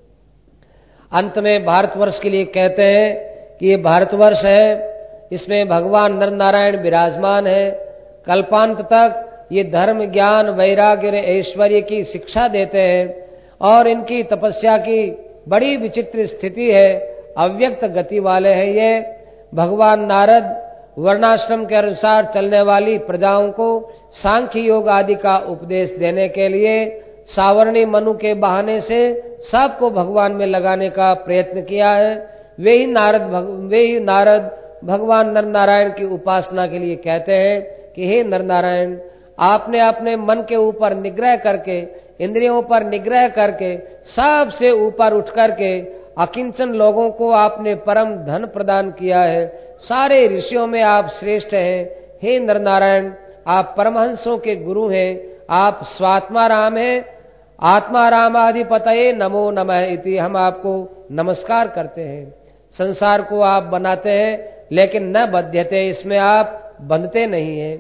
Speaker 1: अंत में भारतवर्ष के लिए कहते हैं कि ये भारतवर्ष है, इसमें भगवान नर नारायण विराजमान है। कल्पांत तक ये धर्म ज्ञान वैराग्य ऐश्वर्य की शिक्षा देते हैं, और इनकी तपस्या की बड़ी विचित्र स्थिति है, अव्यक्त गति वाले हैं ये। भगवान नारद वर्णाश्रम के अनुसार चलने वाली प्रजाओं को सांख्य योग आदि का उपदेश देने के लिए सावर्णी मनु के बहाने से सबको भगवान में लगाने का प्रयत्न किया है। वे ही नारद भग, वे ही नारद भगवान नर नारायण की उपासना के लिए कहते हैं कि हे नर नारायण, आपने अपने मन के ऊपर निग्रह करके, इंद्रियों पर निग्रह करके सबसे ऊपर उठ करके अकिंचन लोगों को आपने परम धन प्रदान किया है। सारे ऋषियों में आप श्रेष्ठ हैं। हे नर नारायण, आप परमहंसों के गुरु हैं, आप स्वात्मा राम हैं। आत्मा रामाधिपतये नमो नमः इति हम आपको नमस्कार करते हैं। संसार को आप बनाते हैं लेकिन न बध्यते, इसमें आप बंधते नहीं हैं।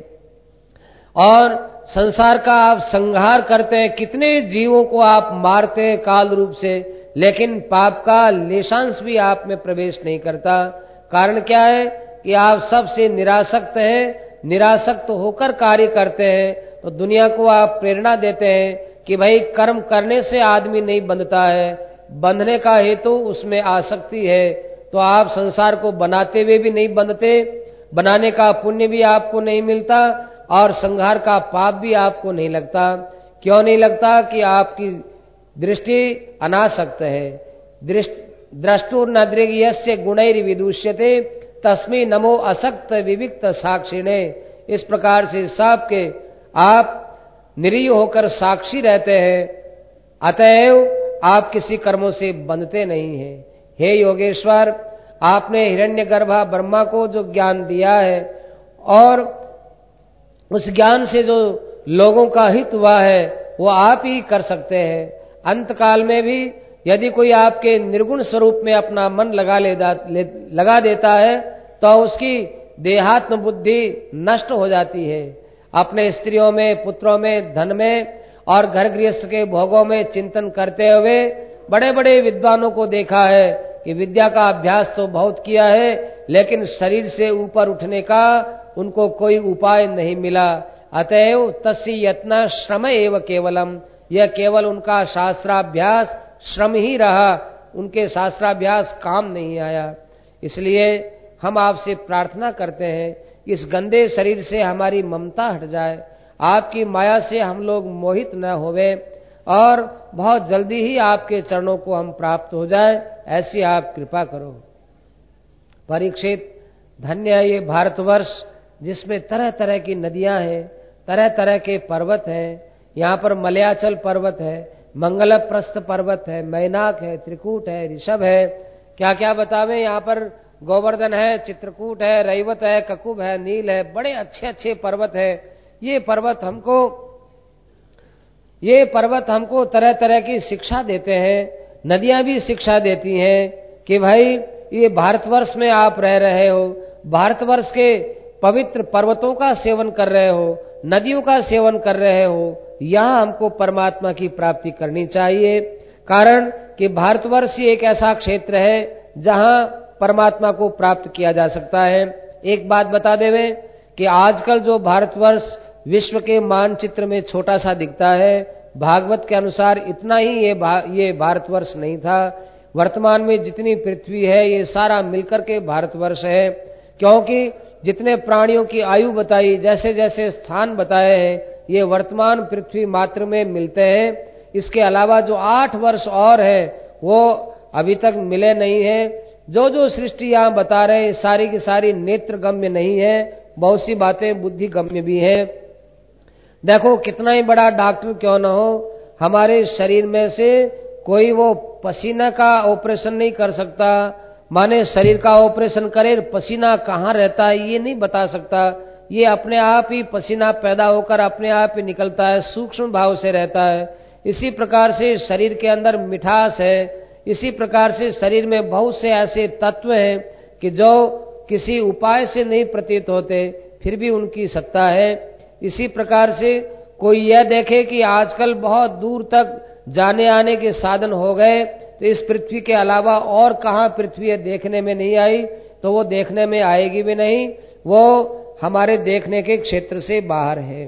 Speaker 1: और संसार का आप संहार करते हैं, कितने जीवों को आप मारते हैं काल रूप से, लेकिन पाप का लेशांश भी आप में प्रवेश नहीं करता। कारण क्या है कि आप सबसे निरासक्त हैं। निरासक्त होकर कार्य करते हैं तो दुनिया को आप प्रेरणा देते हैं कि भाई कर्म करने से आदमी नहीं बंधता है, बंधने का हेतु उसमें आसक्ति है। तो आप संसार को बनाते हुए भी नहीं बंधते, बनाने का पुण्य भी आपको नहीं मिलता और संहार का पाप भी आपको नहीं लगता। क्यों नहीं लगता? कि आपकी दृष्टि अनासक्त है। द्रष्टुर न दृग्यस्य गुणैर विदुष्यते तस्मै नमो असक्त विविक्त साक्षिणे। इस प्रकार से सबके आप निरीह होकर साक्षी रहते हैं, अतएव आप किसी कर्मों से बंधते नहीं हैं। हे योगेश्वर, आपने हिरण्यगर्भा ब्रह्मा को जो ज्ञान दिया है और उस ज्ञान से जो लोगों का हित हुआ है वो आप ही कर सकते हैं। अंत काल में भी यदि कोई आपके निर्गुण स्वरूप में अपना मन लगा ले, ले लगा देता है तो उसकी देहात्म बुद्धि नष्ट हो जाती है। अपने स्त्रियों में, पुत्रों में, धन में और घर गृहस्थ के भोगों में चिंतन करते हुए बड़े बड़े विद्वानों को देखा है कि विद्या का अभ्यास तो बहुत किया है लेकिन शरीर से ऊपर उठने का उनको कोई उपाय नहीं मिला। अतएव तस्य यत्न श्रम एव केवलम, यह केवल उनका शास्त्राभ्यास श्रम ही रहा, उनके शास्त्राभ्यास काम नहीं आया। इसलिए हम आपसे प्रार्थना करते हैं इस गंदे शरीर से हमारी ममता हट जाए, आपकी माया से हम लोग मोहित न होवे और बहुत जल्दी ही आपके चरणों को हम प्राप्त हो जाए, ऐसी आप कृपा करो। परीक्षित, धन्य है ये भारतवर्ष जिसमें तरह तरह की नदियां हैं, तरह तरह के पर्वत हैं। यहाँ पर मलयाचल पर्वत है, मंगलप्रस्थ पर्वत है, मैनाक है, त्रिकूट है, ऋषभ है, क्या क्या बतावे। यहाँ पर गोवर्धन है, चित्रकूट है, रैवत है, ककुब है, नील है, बड़े अच्छे अच्छे पर्वत है। ये पर्वत हमको ये पर्वत हमको तरह तरह की शिक्षा देते हैं। नदियां भी शिक्षा देती हैं कि भाई ये भारतवर्ष में आप रह रहे हो, भारतवर्ष के पवित्र पर्वतों का सेवन कर रहे हो, नदियों का सेवन कर रहे हो, यहाँ हमको परमात्मा की प्राप्ति करनी चाहिए। कारण कि भारतवर्ष ही एक ऐसा क्षेत्र है जहाँ परमात्मा को प्राप्त किया जा सकता है। एक बात बता देवें कि आजकल जो भारतवर्ष विश्व के मानचित्र में छोटा सा दिखता है, भागवत के अनुसार इतना ही ये भा, ये भारतवर्ष नहीं था। वर्तमान में जितनी पृथ्वी है ये सारा मिलकर के भारतवर्ष है, क्योंकि जितने प्राणियों की आयु बताई, जैसे जैसे स्थान बताए हैं, ये वर्तमान पृथ्वी मात्र में मिलते हैं। इसके अलावा जो आठ वर्ष और है वो अभी तक मिले नहीं है। जो जो सृष्टि यहाँ बता रहे हैं सारी की सारी नेत्र गम्य नहीं है, बहुत सी बातें बुद्धि गम्य भी है। देखो कितना ही बड़ा डॉक्टर क्यों न हो, हमारे शरीर में से कोई वो पसीना का ऑपरेशन नहीं कर सकता। माने शरीर का ऑपरेशन करे, पसीना कहाँ रहता है ये नहीं बता सकता। ये अपने आप ही पसीना पैदा होकर अपने आप ही निकलता है, सूक्ष्म भाव से रहता है। इसी प्रकार से शरीर के अंदर मिठास है, इसी प्रकार से शरीर में बहुत से ऐसे तत्व हैं कि जो किसी उपाय से नहीं प्रतीत होते, फिर भी उनकी सत्ता है। इसी प्रकार से कोई यह देखे कि आजकल बहुत दूर तक जाने आने के साधन हो गए, तो इस पृथ्वी के अलावा और कहाँ पृथ्वी देखने में नहीं आई, तो वो देखने में आएगी भी नहीं, वो हमारे देखने के क्षेत्र से बाहर है।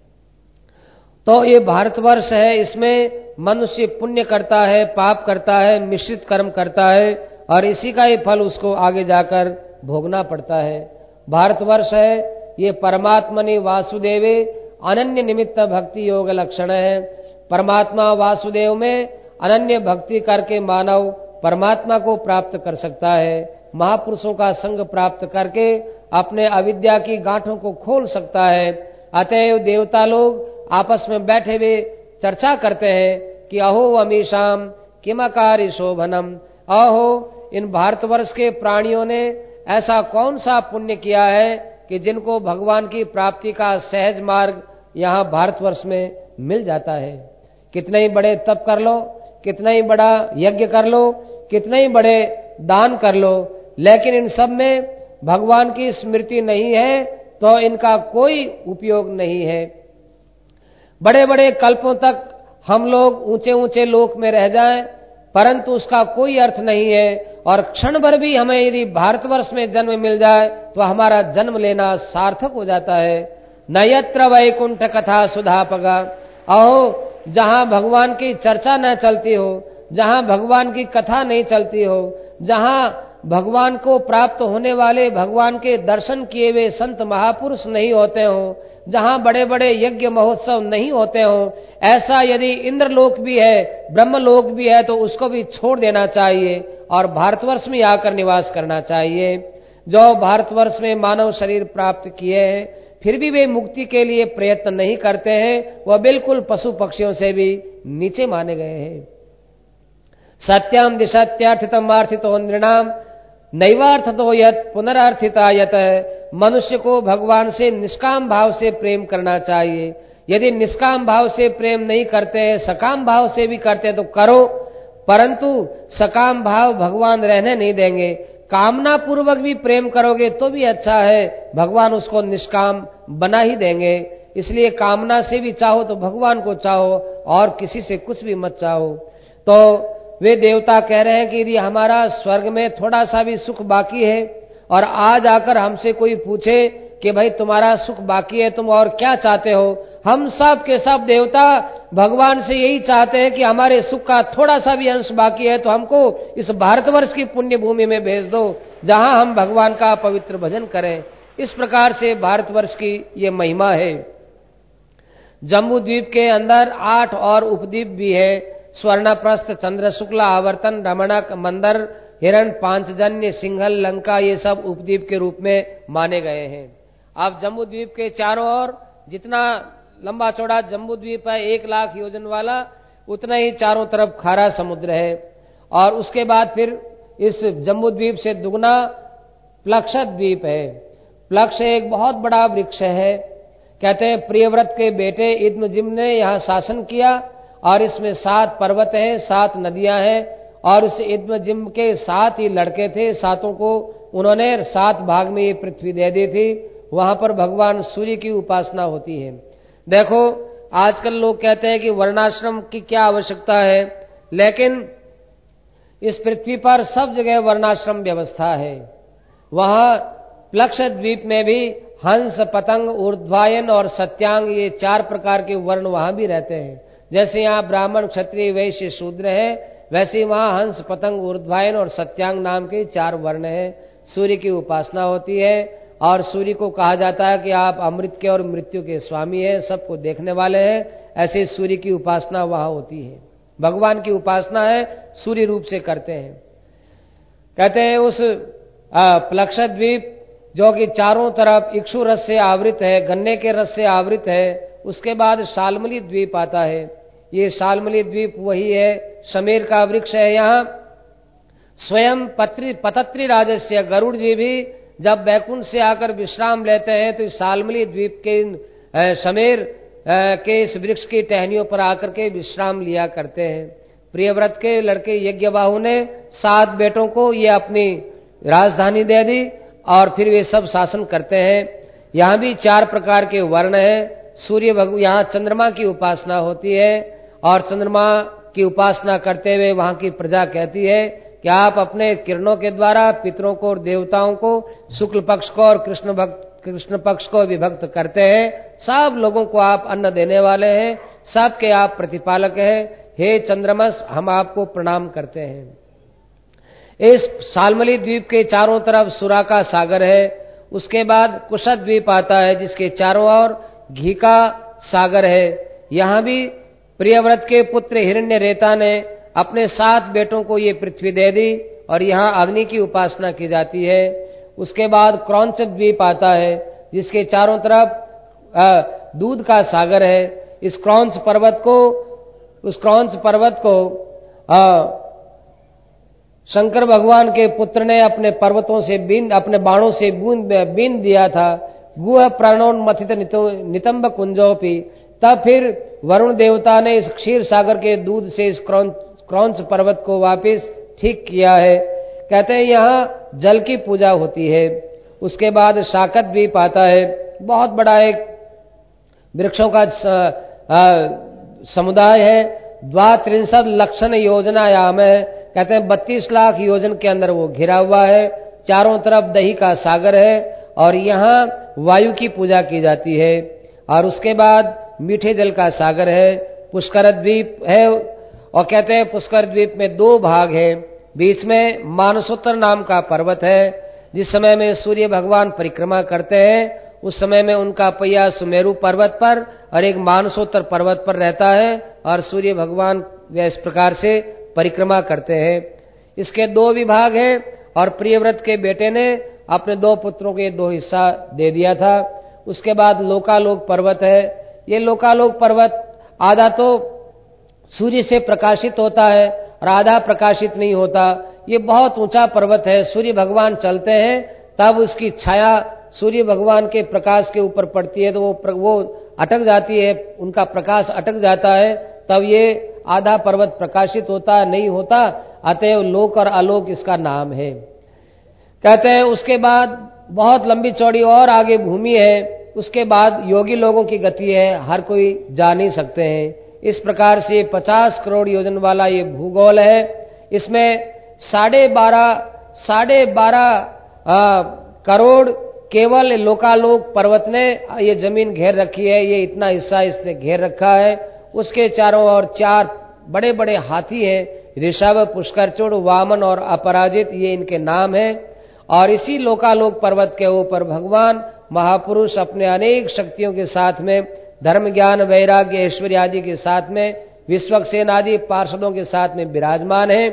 Speaker 1: तो ये भारतवर्ष है, इसमें मनुष्य पुण्य करता है, पाप करता है, मिश्रित कर्म करता है और इसी का ही फल उसको आगे जाकर भोगना पड़ता है। भारतवर्ष है ये परमात्मनि वासुदेवे अनन्य निमित्त भक्ति योग लक्षण है। परमात्मा वासुदेव में अनन्य भक्ति करके मानव परमात्मा को प्राप्त कर सकता है, महापुरुषों का संग प्राप्त करके अपने अविद्या की गांठों को खोल सकता है। अतएव देवता लोग आपस में बैठे हुए चर्चा करते हैं कि अहो अमीशाम किमकारी शोभनम, अहो इन भारतवर्ष के प्राणियों ने ऐसा कौन सा पुण्य किया है कि जिनको भगवान की प्राप्ति का सहज मार्ग यहाँ भारतवर्ष में मिल जाता है। कितने ही बड़े तप कर लो, कितना ही बड़ा यज्ञ कर लो, कितने ही बड़े दान कर लो, लेकिन इन सब में भगवान की स्मृति नहीं है तो इनका कोई उपयोग नहीं है। बड़े बड़े कल्पों तक हम लोग ऊंचे ऊंचे लोक में रह जाएं, परंतु उसका कोई अर्थ नहीं है। और क्षण भर भी हमें यदि भारतवर्ष में जन्म मिल जाए तो हमारा जन्म लेना सार्थक हो जाता है। न यत्र वैकुंठ कथा सुधापगा, अहो जहां भगवान की चर्चा न चलती हो, जहां भगवान की कथा नहीं चलती हो, जहां भगवान को प्राप्त होने वाले भगवान के दर्शन किए हुए संत महापुरुष नहीं होते हो, जहां बड़े बड़े यज्ञ महोत्सव नहीं होते हो, ऐसा यदि इंद्रलोक भी है, ब्रह्मलोक भी है, तो उसको भी छोड़ देना चाहिए और भारतवर्ष में आकर निवास करना चाहिए। जो भारतवर्ष में मानव शरीर प्राप्त किए हैं फिर भी वे मुक्ति के लिए प्रयत्न नहीं करते हैं, वह बिल्कुल पशु पक्षियों से भी नीचे माने गए हैं। सत्यम दिशत्यार्थितमार्थितो नृणाम नैवार्थतो यत पुनरार्थिता यत, मनुष्य को भगवान से निष्काम भाव से प्रेम करना चाहिए। यदि निष्काम भाव से प्रेम नहीं करते हैं, सकाम भाव से भी करते हैं तो करो, परंतु सकाम भाव भगवान रहने नहीं देंगे। कामना पूर्वक भी प्रेम करोगे तो भी अच्छा है, भगवान उसको निष्काम बना ही देंगे। इसलिए कामना से भी चाहो तो भगवान को चाहो और किसी से कुछ भी मत चाहो। तो वे देवता कह रहे हैं कि यदि हमारा स्वर्ग में थोड़ा सा भी सुख बाकी है और आज आकर हमसे कोई पूछे कि भाई तुम्हारा सुख बाकी है, तुम और क्या चाहते हो, हम सब के सब देवता भगवान से यही चाहते हैं कि हमारे सुख का थोड़ा सा भी अंश बाकी है तो हमको इस भारतवर्ष की पुण्य भूमि में भेज दो, जहां हम भगवान का पवित्र भजन करें। इस प्रकार से भारतवर्ष की ये महिमा है। जम्बू द्वीप के अंदर आठ और उपद्वीप भी है। स्वर्णप्रस्थ, चंद्र शुक्ला, आवर्तन, रमणक, मंदर, हिरण, पांचजन्य, सिंघल, लंका, ये सब उपद्वीप के रूप में माने गए हैं। अब जम्बू द्वीप के चारों ओर जितना लंबा चौड़ा जम्बू द्वीप है, एक लाख योजन वाला, उतना ही चारों तरफ खारा समुद्र है। और उसके बाद फिर इस जम्बू द्वीप से दुगना प्लक्षत द्वीप है। प्लक्ष एक बहुत बड़ा वृक्ष है। कहते हैं प्रियव्रत के बेटे इद्मजिम ने यहाँ शासन किया और इसमें सात पर्वत हैं, सात नदियां हैं और इस इद्मजिम के सात ही लड़के थे। सातों को उन्होंने सात भाग में ये पृथ्वी दे दी थी। वहां पर भगवान सूर्य की उपासना होती है। देखो आजकल लोग कहते हैं कि वर्णाश्रम की क्या आवश्यकता है, लेकिन इस पृथ्वी पर सब जगह वर्णाश्रम व्यवस्था है। वहां प्लक्ष द्वीप में भी हंस, पतंग, ऊर्ध्वायन और सत्यांग, ये चार प्रकार के वर्ण वहां भी रहते हैं। जैसे यहाँ ब्राह्मण, क्षत्रिय, वैश्य, शूद्र है, वैसे वहां हंस, पतंग, ऊर्ध्वायन और सत्यांग नाम के चार वर्ण हैं। सूर्य की उपासना होती है और सूर्य को कहा जाता है कि आप अमृत के और मृत्यु के स्वामी हैं, सबको देखने वाले हैं। ऐसे सूर्य की उपासना वहां होती है। भगवान की उपासना है सूर्य रूप से करते हैं। कहते हैं उस प्लक्ष द्वीप जो कि चारों तरफ इक्षु रस से आवृत है, गन्ने के रस से आवृत है। उसके बाद शाल्मली द्वीप आता है। ये शाल्मली द्वीप वही है, शमीर का वृक्ष है। यहाँ स्वयं पत्री पतत्री राजस्य गरुड़ जी भी जब बैकुंठ से आकर विश्राम लेते हैं तो शाल्मली द्वीप के शमीर के इस वृक्ष की टहनियों पर आकर के विश्राम लिया करते हैं। प्रियव्रत के लड़के यज्ञबाहु ने सात बेटों को ये अपनी राजधानी दे दी और फिर वे सब शासन करते हैं। यहाँ भी चार प्रकार के वर्ण हैं। सूर्य भगवान, यहाँ चंद्रमा की उपासना होती है और चंद्रमा की उपासना करते हुए वहाँ की प्रजा कहती है कि आप अपने किरणों के द्वारा पितरों को और देवताओं को शुक्ल पक्ष को और कृष्ण भक्त कृष्ण पक्ष को विभक्त करते हैं। सब लोगों को आप अन्न देने वाले हैं, सबके आप प्रतिपालक हैं। हे चंद्रमस, हम आपको प्रणाम करते हैं। इस शाल्मली द्वीप के चारों तरफ सुरा का सागर है। उसके बाद कुशद द्वीप आता है जिसके चारों ओर घी का सागर है। यहाँ भी प्रियव्रत के पुत्र हिरण्यरेता ने अपने सात बेटों को ये पृथ्वी दे दी और यहाँ अग्नि की उपासना की जाती है। उसके बाद क्रौंच द्वीप आता है जिसके चारों तरफ दूध का सागर है। इस क्रौंच पर्वत को उस क्रौंच पर्वत को आ, शंकर भगवान के पुत्र ने अपने पर्वतों से बीन अपने बाणों से बूंद बीन दिया था। गुह प्राणोन्मथित नितंब कुंजोपी। तब फिर वरुण देवता ने इस क्षीर सागर के दूध से इस क्रौंच पर्वत को वापस ठीक किया है। कहते हैं यहाँ जल की पूजा होती है। उसके बाद शाकत द्वीप आता है, बहुत बड़ा एक वृक्षों का समुदाय है। द्वात्रिंशत लक्षण योजनायाम है। कहते हैं बत्तीस लाख योजन के अंदर वो घिरा हुआ है। चारों तरफ दही का सागर है और यहाँ वायु की पूजा की जाती है। और उसके बाद मीठे जल का सागर है, पुष्कर द्वीप है। और कहते हैं पुष्कर द्वीप में दो भाग है। बीच में मानसोत्तर नाम का पर्वत है। जिस समय में सूर्य भगवान परिक्रमा करते हैं उस समय में उनका पहिया सुमेरु पर्वत पर और एक मानसोत्तर पर्वत पर रहता है और सूर्य भगवान वे इस प्रकार से परिक्रमा करते हैं। इसके दो विभाग हैं और प्रियव्रत के बेटे ने अपने दो पुत्रों के दो हिस्सा दे दिया था। उसके बाद लोकालोक पर्वत है। ये लोकालोक पर्वत आधा तो सूर्य से प्रकाशित होता है और आधा प्रकाशित नहीं होता। ये बहुत ऊंचा पर्वत है। सूर्य भगवान चलते हैं तब उसकी छाया सूर्य भगवान के प्रकाश के ऊपर पड़ती है तो वो वो अटक जाती है, उनका प्रकाश अटक जाता है, तब ये आधा पर्वत प्रकाशित होता नहीं होता। अतएव लोक और आलोक इसका नाम है। कहते हैं उसके बाद बहुत लंबी चौड़ी और आगे भूमि है। उसके बाद योगी लोगों की गति है, हर कोई जा नहीं सकते हैं। इस प्रकार से पचास करोड़ योजन वाला ये भूगोल है। इसमें साढ़े बारह साढ़े बारह करोड़ केवल लोकालोक पर्वत ने ये जमीन घेर रखी है। ये इतना हिस्सा इसने घेर रखा है। उसके चारों ओर चार बड़े बड़े हाथी हैं, ऋषभ, पुष्करचूड़, वामन और अपराजित, ये इनके नाम हैं। और इसी लोकालोक पर्वत के ऊपर भगवान महापुरुष अपने अनेक शक्तियों के साथ में, धर्म ज्ञान वैराग्य ऐश्वर्य आदि के साथ में, विश्वक्सेन आदि पार्षदों के साथ में विराजमान है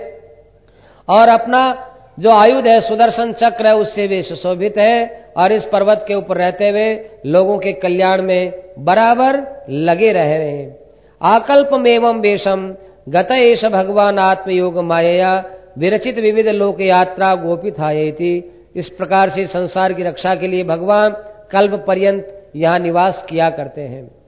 Speaker 1: और अपना जो आयुध है सुदर्शन चक्र है उससे वे सुशोभित है और इस पर्वत के ऊपर रहते हुए लोगों के कल्याण में बराबर लगे रह रहे हैं। आकल्पमेवं वेशम गत एष भगवान आत्मयोग मायया विरचित विविध लोक यात्रा गोपिथायेति। इस प्रकार से संसार की रक्षा के लिए भगवान कल्प पर्यंत यहाँ निवास किया करते हैं।